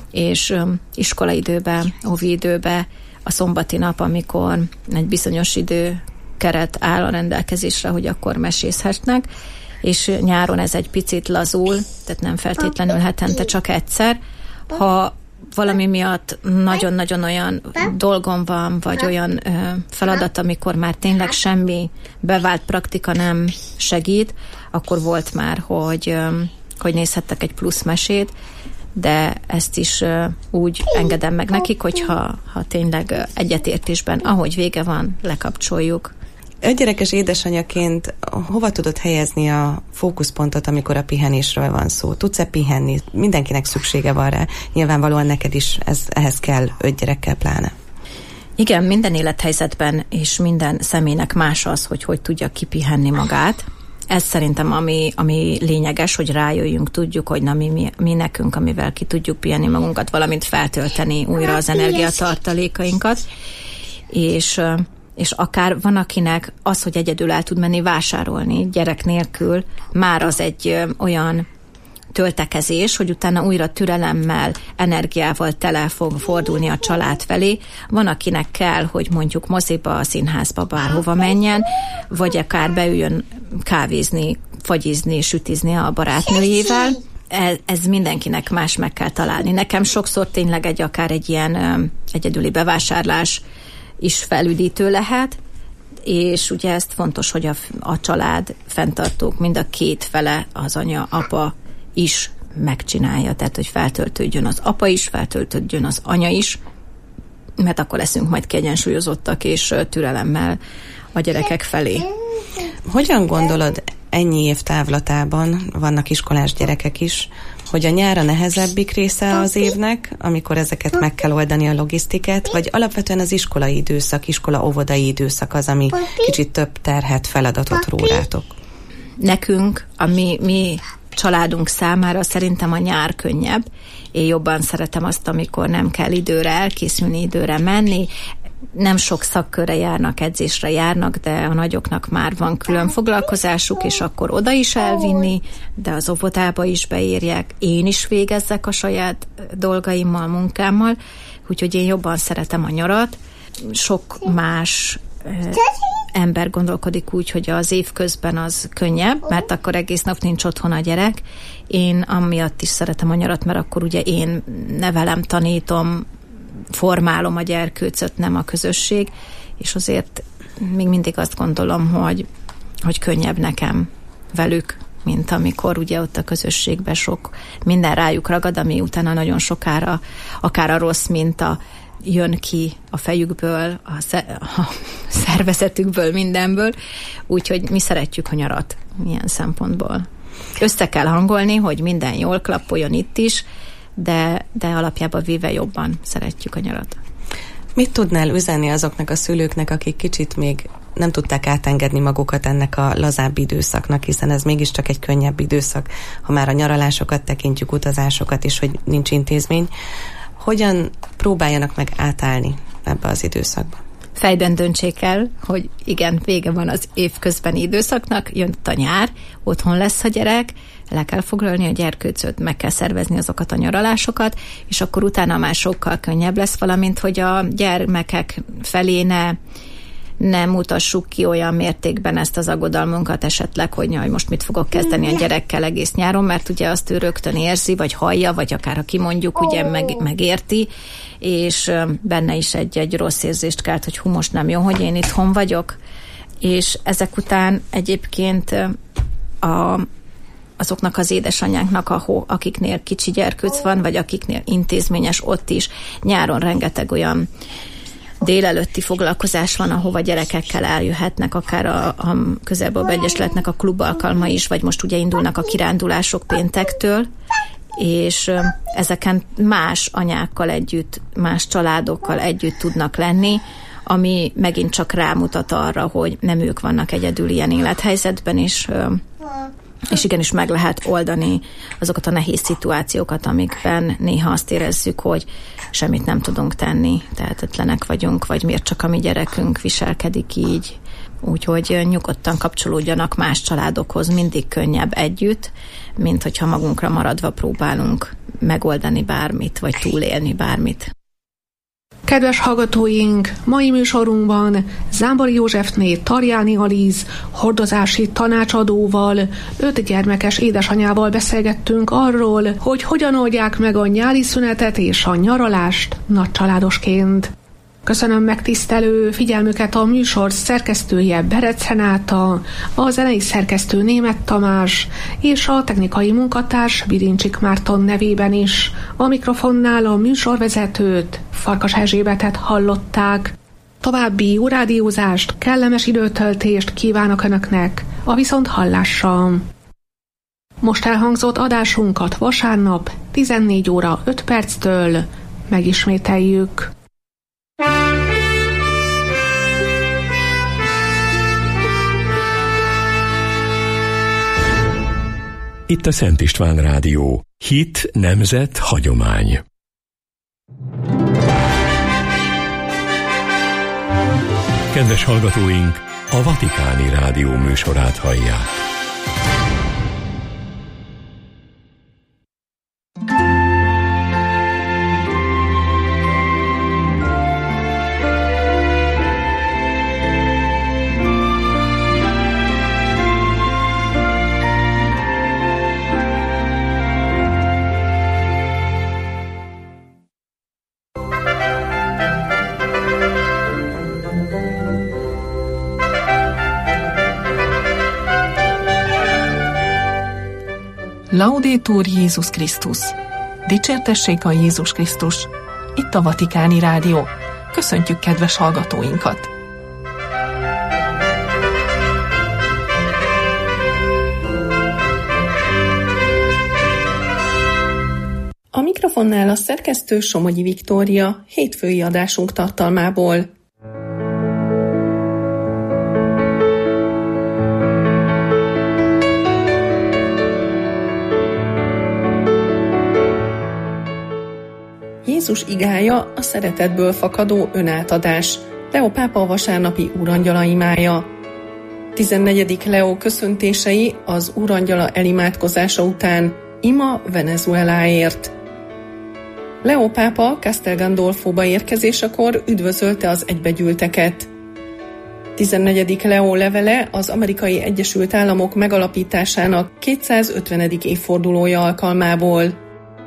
és iskolaidőben, óviidőben a szombati nap, amikor egy bizonyos időkeret áll a rendelkezésre, hogy akkor mesészhetnek, és nyáron ez egy picit lazul, tehát nem feltétlenül hetente, csak egyszer. Ha valami miatt nagyon-nagyon olyan dolgom van, vagy olyan feladat, amikor már tényleg semmi bevált praktika nem segít, akkor volt már, hogy nézhettek egy plusz mesét, de ezt is úgy engedem meg nekik, hogyha tényleg egyetértésben, ahogy vége van, lekapcsoljuk. Ötgyerekes édesanyaként hova tudod helyezni a fókuszpontot, amikor a pihenésről van szó? Tudsz-e pihenni? Mindenkinek szüksége van rá. Nyilvánvalóan neked is ehhez kell 5 gyerekkel pláne. Igen, minden élethelyzetben és minden személynek más az, hogy tudja kipihenni magát. Ez szerintem ami lényeges, hogy rájöjjünk, tudjuk, hogy mi nekünk, amivel ki tudjuk pihenni magunkat, valamint feltölteni újra az energiatartalékainkat. És akár van, akinek az, hogy egyedül el tud menni vásárolni gyerek nélkül, már az egy olyan töltekezés, hogy utána újra türelemmel, energiával tele fog fordulni a család felé. Van, akinek kell, hogy mondjuk moziba, színházba, bárhova menjen, vagy akár beüljön kávézni, fagyizni, sütizni a barátnőjével. Ez mindenkinek más meg kell találni. Nekem sokszor tényleg akár egy ilyen egyedüli bevásárlás is felüdítő lehet, és ugye ezt fontos, hogy a család fenntartók mind a két fele, az anya, apa is megcsinálja, tehát hogy feltöltődjön az apa is, feltöltődjön az anya is, mert akkor leszünk majd kiegyensúlyozottak és türelemmel a gyerekek felé. Hogyan gondolod, ennyi év távlatában vannak iskolás gyerekek is, hogy a nyár a nehezebbik része az évnek, amikor ezeket meg kell oldani a logisztikát, vagy alapvetően az iskolai időszak, iskola-óvodai időszak az, ami kicsit több terhet, feladatot ró rátok? Nekünk, a mi családunk számára szerintem a nyár könnyebb. Én jobban szeretem azt, amikor nem kell időre elkészülni, időre menni. Nem sok szakkörre járnak, edzésre járnak, de a nagyoknak már van külön foglalkozásuk, és akkor oda is elvinni, de az óvodába is beírják. Én is végezzek a saját dolgaimmal, munkámmal, úgyhogy én jobban szeretem a nyarat. Sok más ember gondolkodik úgy, hogy az év közben az könnyebb, mert akkor egész nap nincs otthon a gyerek. Én amiatt is szeretem a nyarat, mert akkor ugye én nevelem, tanítom, formálom a gyerkőcöt, nem a közösség, és azért még mindig azt gondolom, hogy könnyebb nekem velük, mint amikor ugye ott a közösségben sok minden rájuk ragad, ami utána nagyon sokára akár a rossz minta jön ki a fejükből, a szervezetükből, mindenből, úgyhogy mi szeretjük a nyarat ilyen szempontból. Össze kell hangolni, hogy minden jól klappoljon itt is, de alapjában véve jobban szeretjük a nyarat. Mit tudnál üzenni azoknak a szülőknek, akik kicsit még nem tudták átengedni magukat ennek a lazább időszaknak, hiszen ez mégiscsak egy könnyebb időszak, ha már a nyaralásokat tekintjük, utazásokat, és hogy nincs intézmény. Hogyan próbáljanak meg átállni ebbe az időszakba? fejben döntsék el, hogy igen, vége van az évközbeni időszaknak, jön a nyár, otthon lesz a gyerek, le kell foglalni a gyerkőcöt, meg kell szervezni azokat a nyaralásokat, és akkor utána már sokkal könnyebb lesz, valamint, hogy a gyermekek felé ne mutassuk ki olyan mértékben ezt az aggodalmunkat esetleg, hogy most mit fogok kezdeni a gyerekkel egész nyáron, mert ugye azt ő rögtön érzi, vagy hallja, vagy akár ha kimondjuk, ugye megérti, és benne is egy rossz érzést kelt, hogy most nem jó, hogy én itthon vagyok. És ezek után egyébként azoknak az édesanyáknak, akiknél kicsi gyerkőc van, vagy akiknél intézményes, ott is nyáron rengeteg olyan délelőtti foglalkozás van, ahova gyerekekkel eljöhetnek, akár a Közelbab Egyesületnek a klubalkalma is, vagy most ugye indulnak a kirándulások péntektől, és ezeken más anyákkal együtt, más családokkal együtt tudnak lenni, ami megint csak rámutat arra, hogy nem ők vannak egyedül ilyen élethelyzetben, és igenis meg lehet oldani azokat a nehéz szituációkat, amikben néha azt érezzük, hogy semmit nem tudunk tenni, tehetetlenek vagyunk, vagy miért csak a mi gyerekünk viselkedik így. Úgyhogy nyugodtan kapcsolódjanak más családokhoz, mindig könnyebb együtt, mint hogyha magunkra maradva próbálunk megoldani bármit, vagy túlélni bármit. Kedves hallgatóink, mai műsorunkban Zámbori Józsefné Tarjáni Aliz hordozási tanácsadóval, 5 gyermekes édesanyával beszélgettünk arról, hogy hogyan oldják meg a nyári szünetet és a nyaralást nagycsaládosként. Köszönöm megtisztelő figyelmüket a műsor szerkesztője Berec Renáta, a zenei szerkesztő Németh Tamás és a technikai munkatárs Birincsik Márton nevében is. A mikrofonnál a műsorvezetőt, Farkas Erzsébetet hallották. További jó rádiózást, kellemes időtöltést kívánok Önöknek a viszonthallásra. Most elhangzott adásunkat vasárnap 14 óra 5 perctől megismételjük. Itt a Szent István Rádió. Hit, nemzet, hagyomány. Kedves hallgatóink, a Vatikáni Rádió műsorát hallják. Laudetur Jézus Krisztus! Dicsértessék a Jézus Krisztus! Itt a Vatikáni Rádió. Köszöntjük kedves hallgatóinkat! A mikrofonnál a szerkesztő Somogyi Viktória hétfői adásunk tartalmából. Jézus igája a szeretetből fakadó önátadás. Leó pápa a vasárnapi úrangyala imája. 14. Leó köszöntései az úrangyala elimádkozása után. Ima Venezueláért. Leó pápa Castel Gandolfóba érkezésekor üdvözölte az egybegyűlteket. 14. Leó levele az Amerikai Egyesült Államok megalapításának 250. évfordulója alkalmából.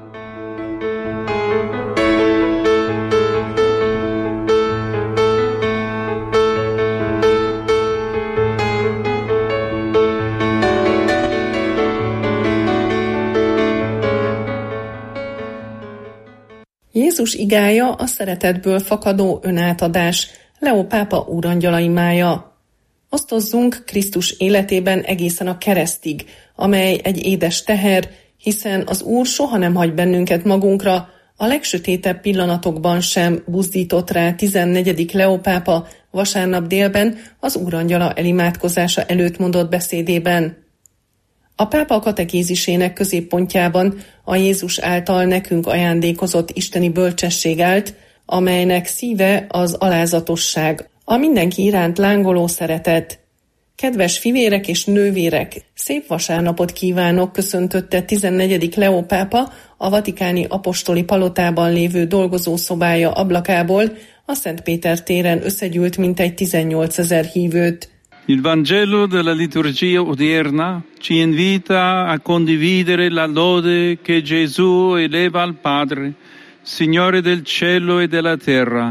Jézus igája a szeretetből fakadó önátadás, Leó pápa úrangyala imája. Osztozzunk Krisztus életében egészen a keresztig, amely egy édes teher, hiszen az Úr soha nem hagy bennünket magunkra, a legsötétebb pillanatokban sem buzdított rá 14. Leó pápa vasárnap délben az úrangyala elimádkozása előtt mondott beszédében. A pápa katekézisének középpontjában a Jézus által nekünk ajándékozott isteni bölcsesség állt, amelynek szíve az alázatosság, A mindenki iránt lángoló szeretet. Kedves fivérek és nővérek, szép vasárnapot kívánok, köszöntötte 14. Leó pápa a vatikáni apostoli palotában lévő dolgozószobája ablakából a Szent Péter téren összegyűlt mintegy 18 000 hívőt. Il Vangelo della liturgia odierna ci invita a condividere la lode che Gesù eleva al Padre, Signore del cielo e della terra.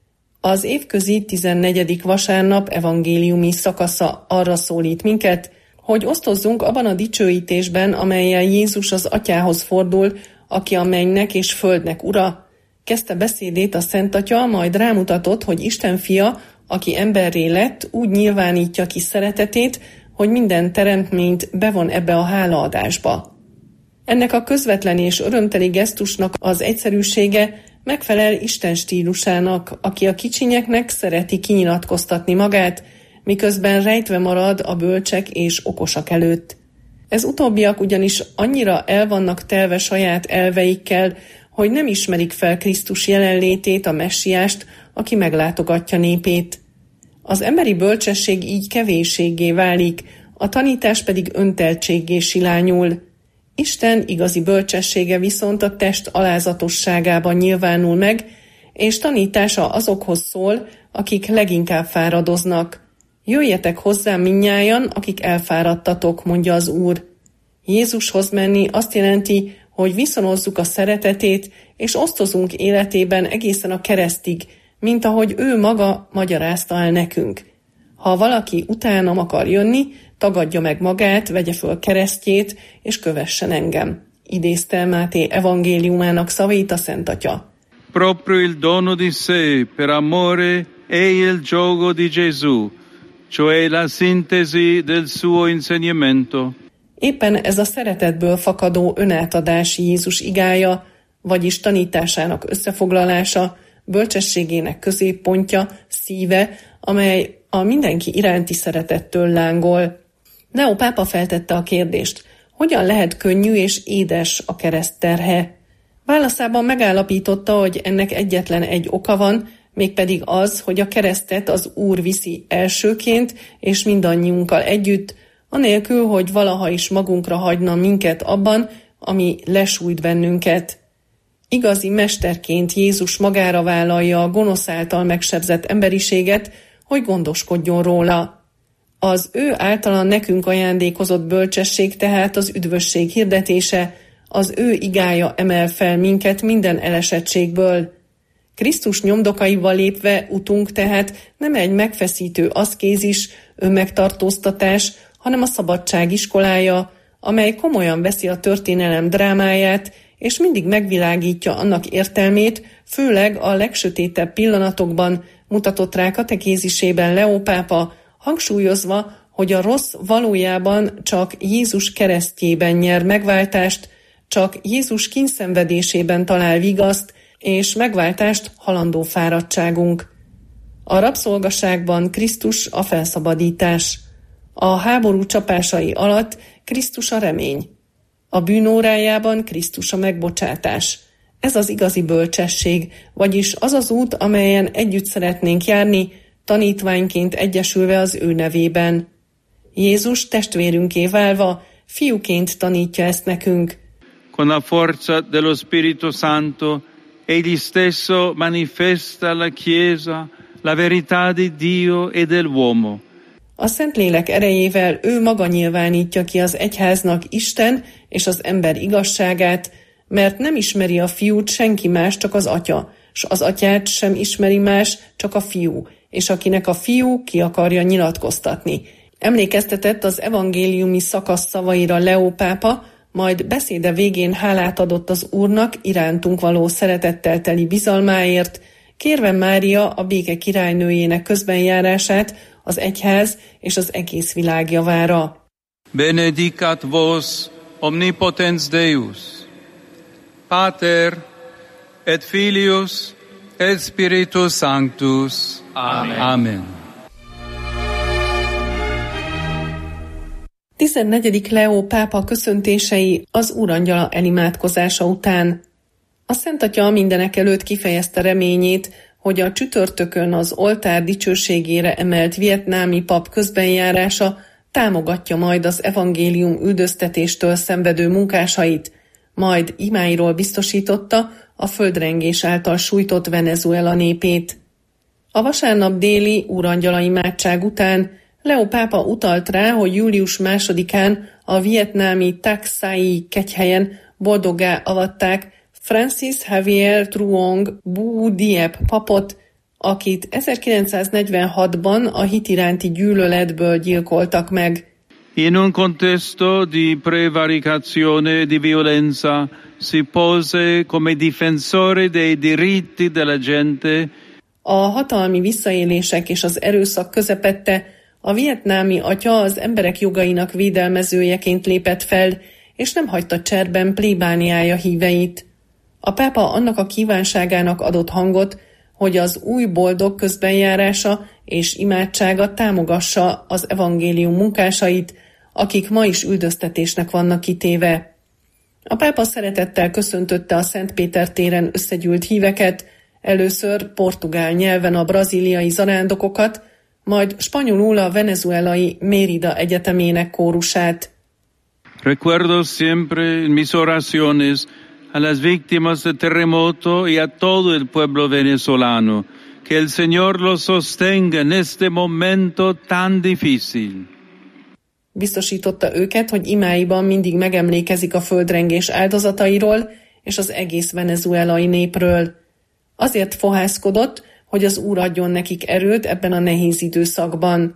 Az évközi 14. vasárnap evangéliumi szakasza arra szólít minket, hogy osztozzunk abban a dicsőítésben, amellyel Jézus az Atyához fordul, aki a mennynek és földnek ura. Kezdte beszédét a Szent Atya, majd rámutatott, hogy Isten fia, aki emberré lett, úgy nyilvánítja ki szeretetét, hogy minden teremtményt bevon ebbe a hálaadásba. Ennek a közvetlen és örömteli gesztusnak az egyszerűsége megfelel Isten stílusának, aki a kicsinyeknek szereti kinyilatkoztatni magát, miközben rejtve marad a bölcsek és okosak előtt. Ez utóbbiak ugyanis annyira el vannak telve saját elveikkel, hogy nem ismerik fel Krisztus jelenlétét, a messiást, aki meglátogatja népét. Az emberi bölcsesség így kevésséggé válik, a tanítás pedig önteltséggé silányul. Isten igazi bölcsessége viszont a test alázatosságában nyilvánul meg, és tanítása azokhoz szól, akik leginkább fáradoznak. Jöjjetek hozzám mindnyájan, akik elfáradtatok, mondja az Úr. Jézushoz menni azt jelenti, hogy viszonozzuk a szeretetét, és osztozunk életében egészen a keresztig, mint ahogy ő maga magyarázta el nekünk. Ha valaki utánam akar jönni, tagadja meg magát, vegye föl keresztjét, és kövessen engem. Idézte Máté evangéliumának szavait a Szent Atya. Proprio il dono di sé per amore è il giogo di Gesù, cioè la sintesi del suo insegnamento. Éppen ez a szeretetből fakadó önátadás Jézus igája, vagyis tanításának összefoglalása, bölcsességének középpontja, szíve, amely a mindenki iránti szeretettől lángol. Leó pápa feltette a kérdést, hogyan lehet könnyű és édes a kereszt terhe? Válaszában megállapította, hogy ennek egyetlen egy oka van, mégpedig az, hogy a keresztet az Úr viszi elsőként, és mindannyiunkkal együtt, anélkül, hogy valaha is magunkra hagyna minket abban, ami lesújt bennünket. Igazi mesterként Jézus magára vállalja a gonosz által megsebzett emberiséget, hogy gondoskodjon róla. Az ő általa nekünk ajándékozott bölcsesség tehát az üdvösség hirdetése, az ő igája emel fel minket minden elesettségből. Krisztus nyomdokaival lépve utunk tehát nem egy megfeszítő aszkézis, önmegtartóztatás, hanem a szabadság iskolája, amely komolyan veszi a történelem drámáját, és mindig megvilágítja annak értelmét, főleg a legsötétebb pillanatokban, mutatott rá katekézisében Leó pápa, hangsúlyozva, hogy a rossz valójában csak Jézus keresztjében nyer megváltást, csak Jézus kínszenvedésében talál vigaszt és megváltást halandó fáradtságunk. A rabszolgaságban Krisztus a felszabadítás. A háború csapásai alatt Krisztus a remény. A bűnórájában Krisztus a megbocsátás. Ez az igazi bölcsesség, vagyis az az út, amelyen együtt szeretnénk járni, tanítványként egyesülve az ő nevében. Jézus testvérünké válva, fiúként tanítja ezt nekünk. Con la forza dello Spirito Santo, egli stesso manifesta alla Chiesa la verità di Dio e dell'uomo. A Szentlélek erejével ő maga nyilvánítja ki az egyháznak Isten és az ember igazságát, mert nem ismeri a fiút senki más, csak az Atya, s az Atyát sem ismeri más, csak a fiú, és akinek a fiú ki akarja nyilatkoztatni. Emlékeztetett az evangéliumi szakasz szavaira Leó pápa, majd beszéde végén hálát adott az Úrnak irántunk való szeretettel teli bizalmáért, kérve Mária a béke királynőjének közbenjárását az egyház és az egész világ javára. Benedicat vos omnipotens Deus, Pater et Filius et Spiritus Sanctus. Amen. Amen. 14. Leó pápa köszöntései az Úrangyala elimádkozása után. A Szent Atya mindenek előtt kifejezte reményét, hogy a csütörtökön az oltár dicsőségére emelt vietnámi pap közbenjárása támogatja majd az evangélium üldöztetéstől szenvedő munkásait, majd imáiról biztosította a földrengés által sújtott Venezuela népét. A vasárnap déli úrangyala imádság után Leo pápa utalt rá, hogy július 2-án a vietnámi Tak Sai kegyhelyen boldoggá avatták Francis Xavier Truong Bu Diep papot, akit 1946-ban a hit iránti gyűlöletből gyilkoltak meg. In un contesto di prevaricazione e di violenza si pose come difensore dei diritti della gente. A hatalmi visszaélések és az erőszak közepette a vietnámi atya az emberek jogainak védelmezőjeként lépett fel, és nem hagyta cserben plébániája híveit. A pápa annak a kívánságának adott hangot, hogy az új boldog közbenjárása és imádsága támogassa az evangélium munkásait, akik ma is üldöztetésnek vannak kitéve. A pápa szeretettel köszöntötte a Szent Péter téren összegyűlt híveket, először portugál nyelven a brazíliai zarándokokat, majd spanyolul a venezuelai Mérida egyetemének kórusát. Recuerdo siempre en mis oraciones a las víctimas del terremoto y a todo el pueblo venezolano. Que el Señor los sostenga en este momento tan difícil. Biztosította őket, hogy imáiban mindig megemlékezik a földrengés áldozatairól és az egész venezuelai népről. Azért fohászkodott, hogy az Úr adjon nekik erőt ebben a nehéz időszakban.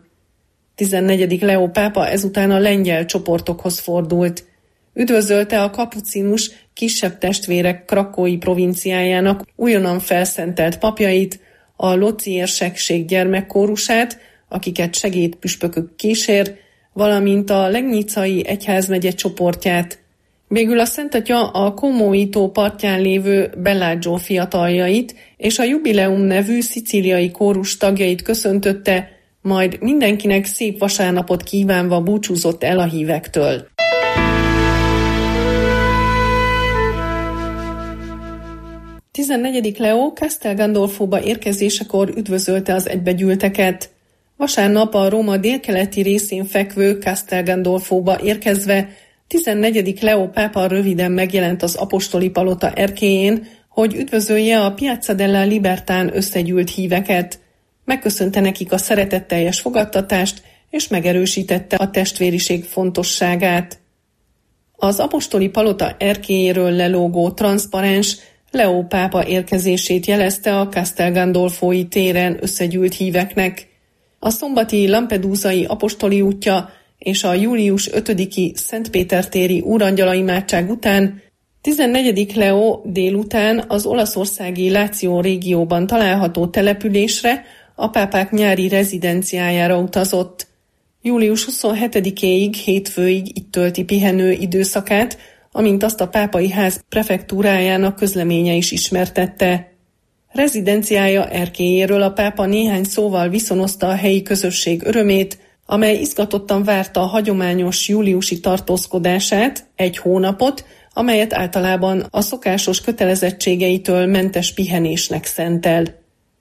14. Leo pápa ezután a lengyel csoportokhoz fordult. Üdvözölte a kapucinus kisebb testvérek Krakói provinciájának újonnan felszentelt papjait, a Loci érsekség gyermekkórusát, akiket segédpüspökök kísér, valamint a Legnicai egyházmegye csoportját. Végül a Szent Atya a Comói-tó partján lévő Bellagio fiataljait és a Jubileum nevű szicíliai kórus tagjait köszöntötte, majd mindenkinek szép vasárnapot kívánva búcsúzott el a hívektől. Tizennegyedik Leo Castel Gandolfóba érkezésekor üdvözölte az egybegyűlteket. Vasárnap a Róma délkeleti részén fekvő Castel Gandolfóba érkezve 14. Leo pápa röviden megjelent az apostoli palota erkélyén, hogy üdvözölje a Piazza della Libertán összegyűlt híveket. Megköszönte nekik a szeretetteljes fogadtatást, és megerősítette a testvériség fontosságát. Az apostoli palota erkélyéről lelógó transzparens Leo pápa érkezését jelezte a Castel Gandolfói téren összegyűlt híveknek. A szombati Lampedusai apostoli útja és a július 5-i Szent Péter téri úrangyala imádság után 14. Leo délután az olaszországi Láció régióban található településre, a pápák nyári rezidenciájára utazott. Július 27-éig, hétfőig itt tölti pihenő időszakát, amint azt a pápai ház prefektúrájának közleménye is ismertette. Rezidenciája erkélyéről a pápa néhány szóval viszonozta a helyi közösség örömét, amely izgatottan várta a hagyományos júliusi tartózkodását, egy hónapot, amelyet általában a szokásos kötelezettségeitől mentes pihenésnek szentel.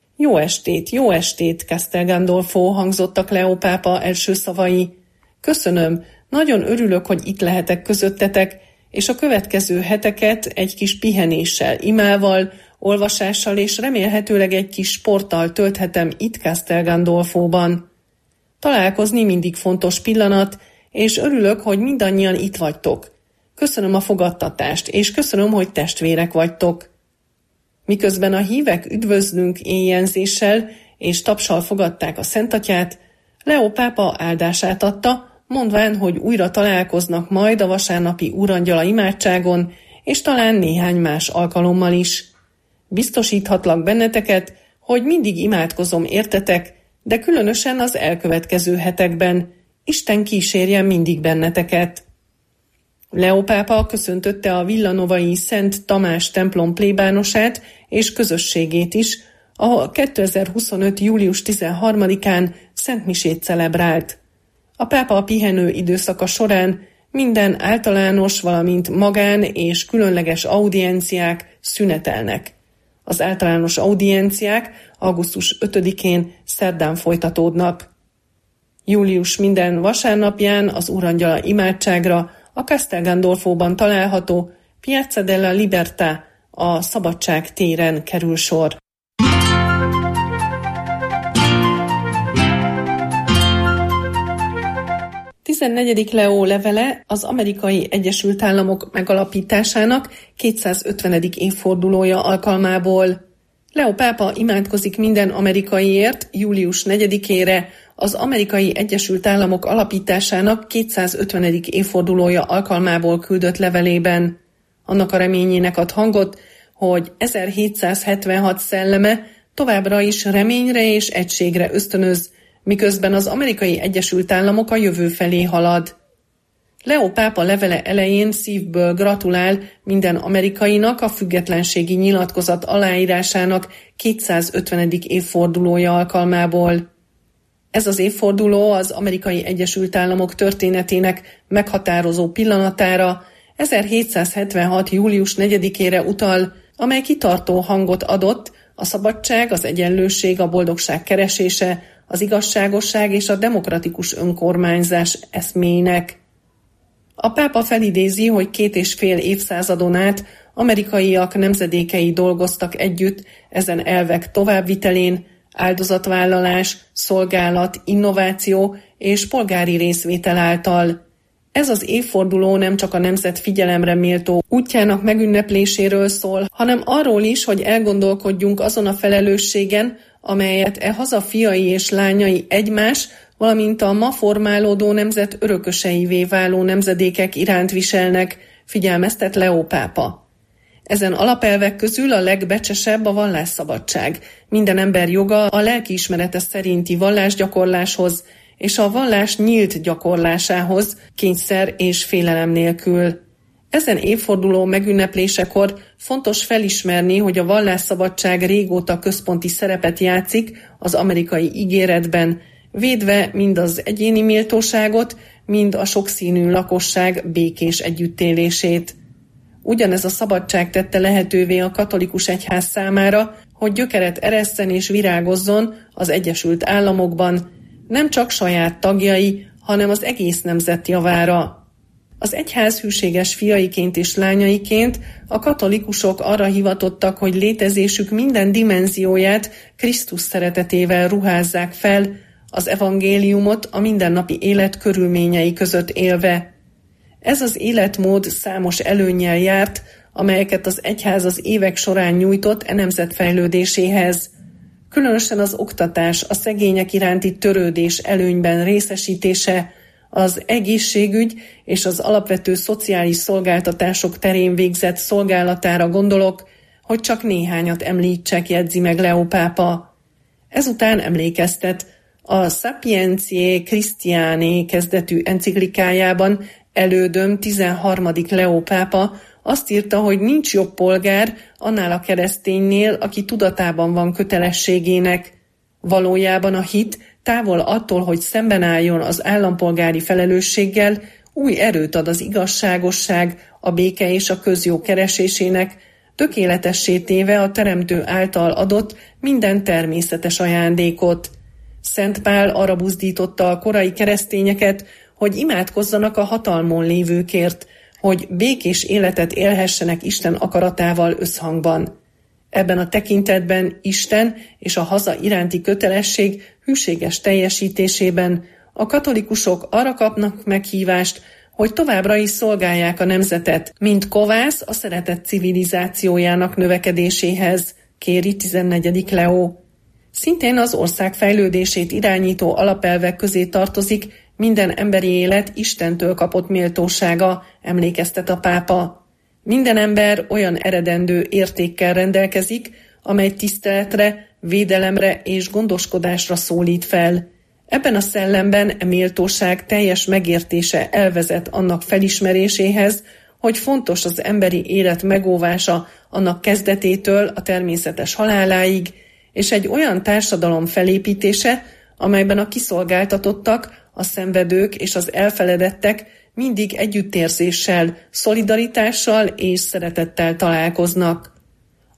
Jó estét, Castel Gandolfo, hangzottak Leo pápa első szavai. Köszönöm, nagyon örülök, hogy itt lehetek közöttetek, és a következő heteket egy kis pihenéssel, imával, olvasással és remélhetőleg egy kis sporttal tölthetem itt Castel Gandolfóban. Találkozni mindig fontos pillanat, és örülök, hogy mindannyian itt vagytok. Köszönöm a fogadtatást, és köszönöm, hogy testvérek vagytok. Miközben a hívek üdvözlünk éjjelzéssel és tapssal fogadták a Szent Atyát, Leo pápa áldását adta, mondván, hogy újra találkoznak majd a vasárnapi úrangyala imádságon, és talán néhány más alkalommal is. Biztosíthatlak benneteket, hogy mindig imádkozom értetek, de különösen az elkövetkező hetekben. Isten kísérjen mindig benneteket. Leo pápa köszöntötte a villanovai Szent Tamás templom plébánosát és közösségét is, ahol 2025. július 13-án Szent Misét celebrált. A pápa a pihenő időszaka során minden általános, valamint magán és különleges audienciák szünetelnek. Az általános audienciák augusztus 5-én szerdán folytatódnak. Július minden vasárnapján az Úrangyala imádságra a Castel Gandolfóban található Piazza della Libertà, a Szabadság téren kerül sor. 14. Leó levele az Amerikai Egyesült Államok megalapításának 250. évfordulója alkalmából. Leó pápa imádkozik minden amerikaiért július 4-ére, az Amerikai Egyesült Államok alapításának 250. évfordulója alkalmából küldött levelében. Annak a reményének ad hangot, hogy 1776 szelleme továbbra is reményre és egységre ösztönöz, miközben az Amerikai Egyesült Államok a jövő felé halad. Leó pápa levele elején szívből gratulál minden amerikainak a függetlenségi nyilatkozat aláírásának 250. évfordulója alkalmából. Ez az évforduló az Amerikai Egyesült Államok történetének meghatározó pillanatára, 1776. július 4-ére utal, amely kitartó hangot adott a szabadság, az egyenlőség, a boldogság keresése, az igazságosság és a demokratikus önkormányzás eszméinek. A pápa felidézi, hogy 2,5 évszázadon át amerikaiak nemzedékei dolgoztak együtt ezen elvek továbbvitelén, áldozatvállalás, szolgálat, innováció és polgári részvétel által. Ez az évforduló nem csak a nemzet figyelemre méltó útjának megünnepléséről szól, hanem arról is, hogy elgondolkodjunk azon a felelősségen, amelyet e haza fiai és lányai egymás, valamint a ma formálódó nemzet örököseivé váló nemzedékek iránt viselnek, figyelmeztet Leó pápa. Ezen alapelvek közül a legbecsesebb a vallásszabadság, minden ember joga a lelkiismerete szerinti vallásgyakorláshoz és a vallás nyílt gyakorlásához, kényszer és félelem nélkül. Ezen évforduló megünneplésekor fontos felismerni, hogy a vallásszabadság régóta központi szerepet játszik az amerikai ígéretben, védve mind az egyéni méltóságot, mind a sokszínű lakosság békés együttélését. Ugyanez a szabadság tette lehetővé a katolikus egyház számára, hogy gyökeret eresszen és virágozzon az Egyesült Államokban, nem csak saját tagjai, hanem az egész nemzet javára. Az egyház hűséges fiaiként és lányaiként a katolikusok arra hivatottak, hogy létezésük minden dimenzióját Krisztus szeretetével ruházzák fel, az evangéliumot a mindennapi élet körülményei között élve. Ez az életmód számos előnnyel járt, amelyeket az egyház az évek során nyújtott e nemzet fejlődéséhez. Különösen az oktatás, a szegények iránti törődés előnyben részesítése, az egészségügy és az alapvető szociális szolgáltatások terén végzett szolgálatára gondolok, hogy csak néhányat említsek, jegyzi meg Leó pápa. Ezután emlékeztet, a Sapientiae Christianae kezdetű enciklikájában elődöm 13. Leó pápa azt írta, hogy nincs jobb polgár annál a kereszténynél, aki tudatában van kötelességének. Valójában a hit távol attól, hogy szemben álljon az állampolgári felelősséggel, új erőt ad az igazságosság, a béke és a közjó keresésének, tökéletessé téve a Teremtő által adott minden természetes ajándékot. Szent Pál arra buzdította a korai keresztényeket, hogy imádkozzanak a hatalmon lévőkért, hogy békés életet élhessenek Isten akaratával összhangban. Ebben a tekintetben Isten és a haza iránti kötelesség hűséges teljesítésében a katolikusok arra kapnak meghívást, hogy továbbra is szolgálják a nemzetet, mint kovász a szeretet civilizációjának növekedéséhez, kéri 14. Leó. Szintén az ország fejlődését irányító alapelvek közé tartozik minden emberi élet Istentől kapott méltósága, emlékeztet a pápa. Minden ember olyan eredendő értékkel rendelkezik, amely tiszteletre, védelemre és gondoskodásra szólít fel. Ebben a szellemben e méltóság teljes megértése elvezet annak felismeréséhez, hogy fontos az emberi élet megóvása annak kezdetétől a természetes haláláig, és egy olyan társadalom felépítése, amelyben a kiszolgáltatottak, a szenvedők és az elfeledettek mindig együttérzéssel, szolidaritással és szeretettel találkoznak.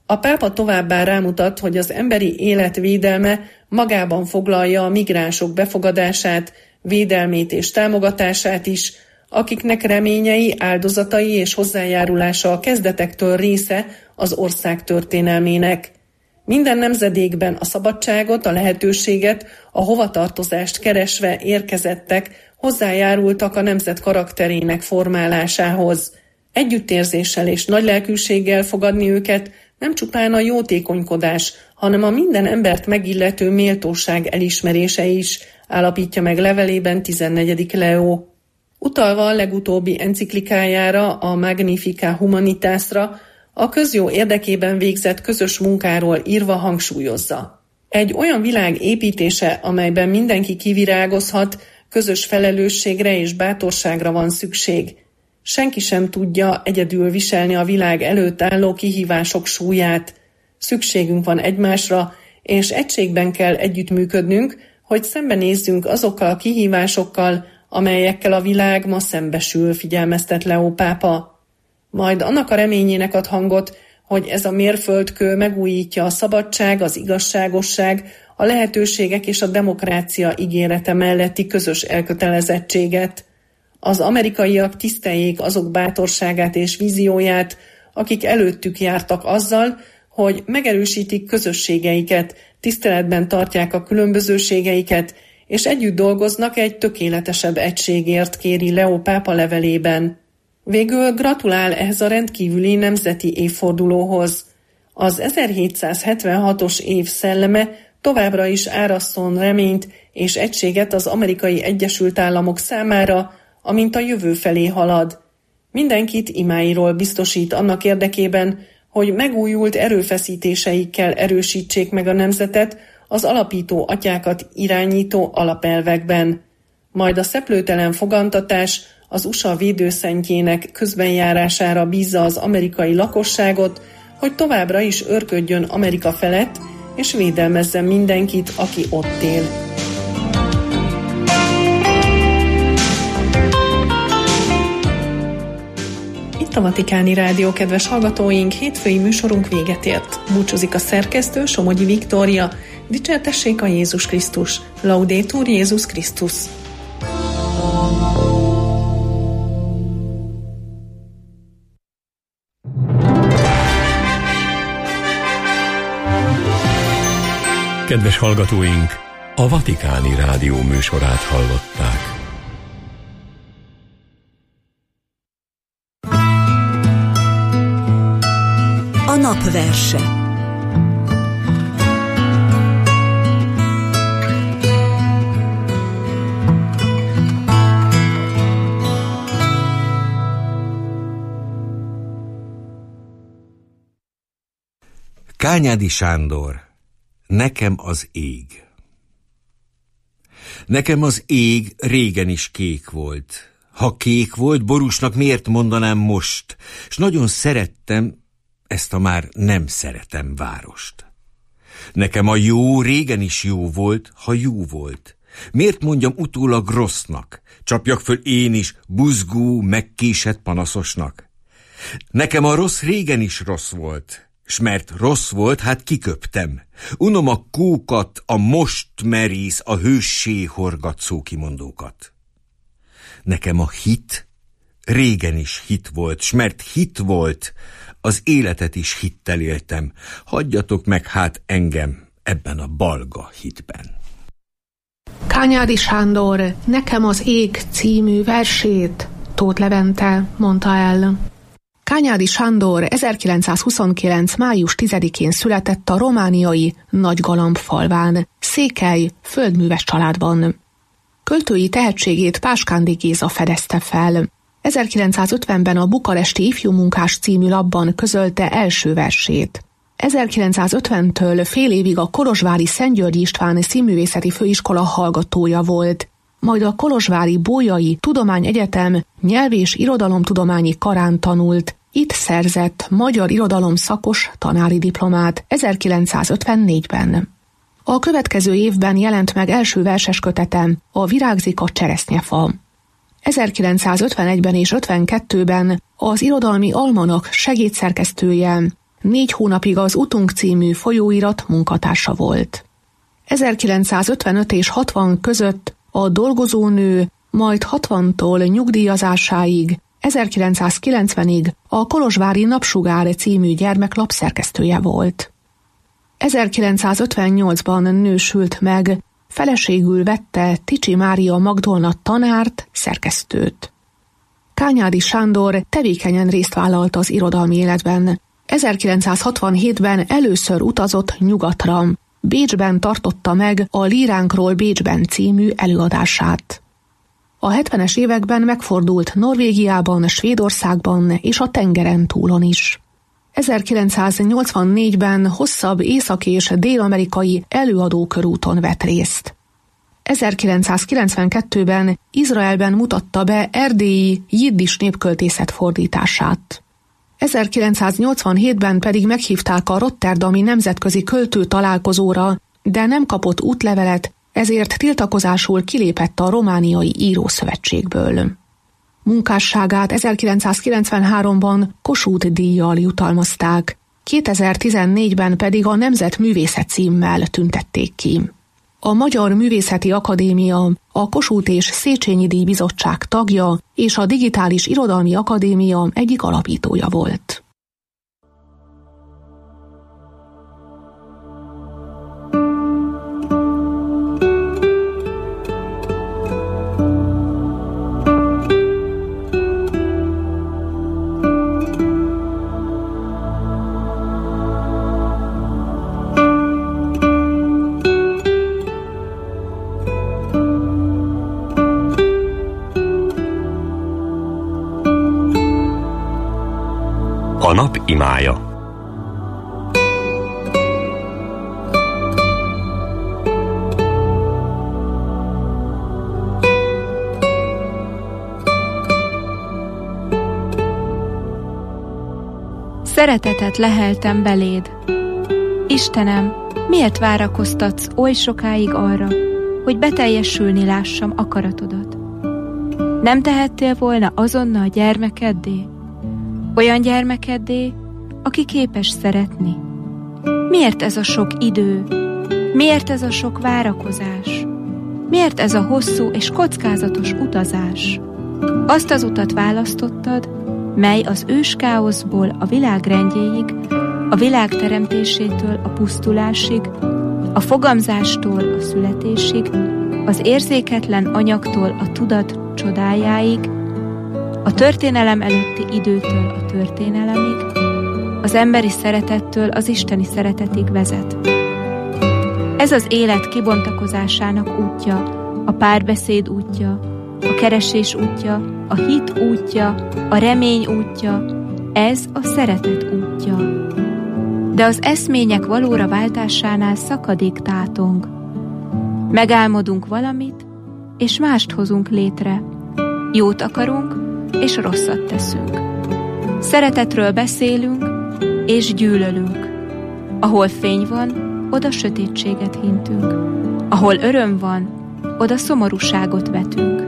A pápa továbbá rámutat, hogy az emberi élet védelme magában foglalja a migránsok befogadását, védelmét és támogatását is, akiknek reményei, áldozatai és hozzájárulása a kezdetektől része az ország történelmének. Minden nemzedékben a szabadságot, a lehetőséget, a hovatartozást keresve érkezettek, hozzájárultak a nemzet karakterének formálásához. Együttérzéssel és nagylelkűséggel fogadni őket nem csupán a jótékonykodás, hanem a minden embert megillető méltóság elismerése is, állapítja meg levelében 14. Leó. Utalva a legutóbbi enciklikájára, a Magnificat Humanitasra, a közjó érdekében végzett közös munkáról írva hangsúlyozza. Egy olyan világ építése, amelyben mindenki kivirágozhat, közös felelősségre és bátorságra van szükség. Senki sem tudja egyedül viselni a világ előtt álló kihívások súlyát. Szükségünk van egymásra, és egységben kell együttműködnünk, hogy szembenézzünk azokkal a kihívásokkal, amelyekkel a világ ma szembesül, figyelmeztet Leó pápa. Majd annak a reményének ad hangot, hogy ez a mérföldkő megújítja a szabadság, az igazságosság, a lehetőségek és a demokrácia ígérete melletti közös elkötelezettséget. Az amerikaiak tiszteljék azok bátorságát és vízióját, akik előttük jártak azzal, hogy megerősítik közösségeiket, tiszteletben tartják a különbözőségeiket, és együtt dolgoznak egy tökéletesebb egységért, kéri Leó pápa levelében. Végül gratulál ehhez a rendkívüli nemzeti évfordulóhoz. Az 1776-os év szelleme továbbra is árasszon reményt és egységet az Amerikai Egyesült Államok számára, amint a jövő felé halad. Mindenkit imáiról biztosít annak érdekében, hogy megújult erőfeszítéseikkel erősítsék meg a nemzetet az alapító atyákat irányító alapelvekben. Majd a szeplőtelen fogantatás az USA védőszentjének közbenjárására bízza az amerikai lakosságot, hogy továbbra is őrködjön Amerika felett, és védelmezzen mindenkit, aki ott él. Itt a Vatikáni Rádió, kedves hallgatóink, hétfői műsorunk véget ért. Búcsúzik a szerkesztő, Somogyi Viktória. Dicsértessék a Jézus Krisztus! Laudetur Jézus Krisztus! Kedves hallgatóink, a Vatikáni Rádió műsorát hallották. A napverse. Kányádi Sándor. Nekem az ég. Nekem az ég régen is kék volt. Ha kék volt, borúsnak miért mondanám most? S nagyon szerettem ezt a már nem szeretem várost. Nekem a jó régen is jó volt, ha jó volt. Miért mondjam utólag rossznak? Csapjak föl én is buzgó, megkésett panaszosnak? Nekem a rossz régen is rossz volt. S mert rossz volt, hát kiköptem. Unom a kókat, a most merész, a hőssé horgat szókimondókat. Nekem a hit régen is hit volt, s mert hit volt, az életet is hittel éltem. Hagyjatok meg hát engem ebben a balga hitben. Kányádi Sándor Nekem az ég című versét Tóth Levente mondta el. Kányádi Sándor 1929. május 10-én született a romániai Nagygalambfalván, székely, földműves családban. Költői tehetségét Páskándi Géza fedezte fel. 1950-ben a Bukaresti Ifjúmunkás című lapban közölte első versét. 1950-től fél évig a kolozsvári Szentgyörgyi István Színművészeti Főiskola hallgatója volt, majd a kolozsvári Bolyai Tudományegyetem nyelv- és irodalomtudományi karán tanult. Itt szerzett magyar irodalom szakos tanári diplomát 1954-ben. A következő évben jelent meg első verses kötetem, a Virágzik a cseresznyefa. 1951-ben és 52-ben az Irodalmi Almanak segédszerkesztője, 4 hónapig az Utunk című folyóirat munkatársa volt. 1955 és 60 között a dolgozónő, majd 60-tól nyugdíjazásáig, 1990-ig a Kolozsvári Napsugár című gyermeklap szerkesztője volt. 1958-ban nősült meg, feleségül vette Ticsi Mária Magdolna tanárt, szerkesztőt. Kányádi Sándor tevékenyen részt vállalt az irodalmi életben. 1967-ben először utazott nyugatra. Bécsben tartotta meg a Líránkról Bécsben című előadását. A 70-es években megfordult Norvégiában, Svédországban és a tengeren túlon is. 1984-ben hosszabb észak- és dél-amerikai előadókörúton vett részt. 1992-ben Izraelben mutatta be erdélyi jiddis népköltészet fordítását. 1987-ben pedig meghívták a rotterdami nemzetközi költő találkozóra, de nem kapott útlevelet, ezért tiltakozásul kilépett a Romániai Írószövetségből. Munkásságát 1993-ban Kossuth-díjjal jutalmazták, 2014-ben pedig a Nemzetművészet címmel tüntették ki. A Magyar Művészeti Akadémia, a Kossuth és Széchenyi díj bizottság tagja és a Digitális Irodalmi Akadémia egyik alapítója volt. A nap imája. Szeretetet leheltem beléd. Istenem, miért várakoztatsz oly sokáig arra, hogy beteljesülni lássam akaratodat? Nem tehettél volna azonnal gyermekeddé? Olyan gyermekeddé, aki képes szeretni. Miért ez a sok idő? Miért ez a sok várakozás? Miért ez a hosszú és kockázatos utazás? Azt az utat választottad, mely az őskáoszból a világ rendjéig, a világ teremtésétől a pusztulásig, a fogamzástól a születésig, az érzéketlen anyagtól a tudat csodájáig, a történelem előtti időtől a történelemig, az emberi szeretettől az isteni szeretetig vezet. Ez az élet kibontakozásának útja, a párbeszéd útja, a keresés útja, a hit útja, a remény útja, ez a szeretet útja. De az eszmények valóra váltásánál szakadék tátong. Megálmodunk valamit, és mást hozunk létre. Jót akarunk, és rosszat teszünk. Szeretetről beszélünk, és gyűlölünk. Ahol fény van, oda sötétséget hintünk. Ahol öröm van, oda szomorúságot vetünk.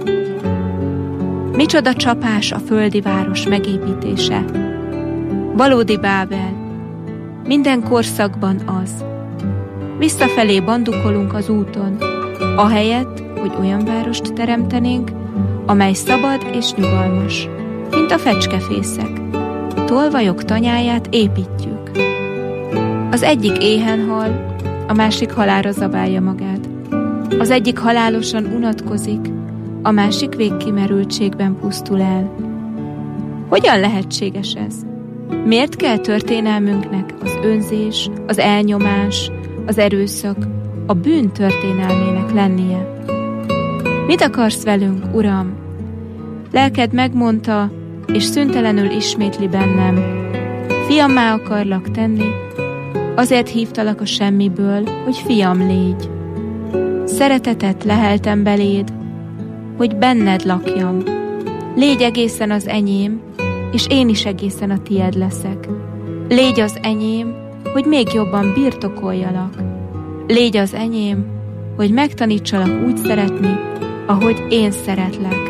Micsoda csapás a földi város megépítése. Valódi Bábel, minden korszakban az. Visszafelé bandukolunk az úton, ahelyett, hogy olyan várost teremtenénk, amely szabad és nyugalmas, mint a fecskefészek. Tolvajok tanyáját építjük. Az egyik éhen hal, a másik halálra zabálja magát. Az egyik halálosan unatkozik, a másik végkimerültségben pusztul el. Hogyan lehetséges ez? Miért kell történelmünknek az önzés, az elnyomás, az erőszak, a bűn történelmének lennie? Mit akarsz velünk, Uram? Lelked megmondta, és szüntelenül ismétli bennem. Fiammá akarlak tenni, azért hívtalak a semmiből, hogy fiam légy. Szeretetet leheltem beléd, hogy benned lakjam. Légy egészen az enyém, és én is egészen a tied leszek. Légy az enyém, hogy még jobban birtokoljalak. Légy az enyém, hogy megtanítsalak úgy szeretni, ahogy én szeretlek.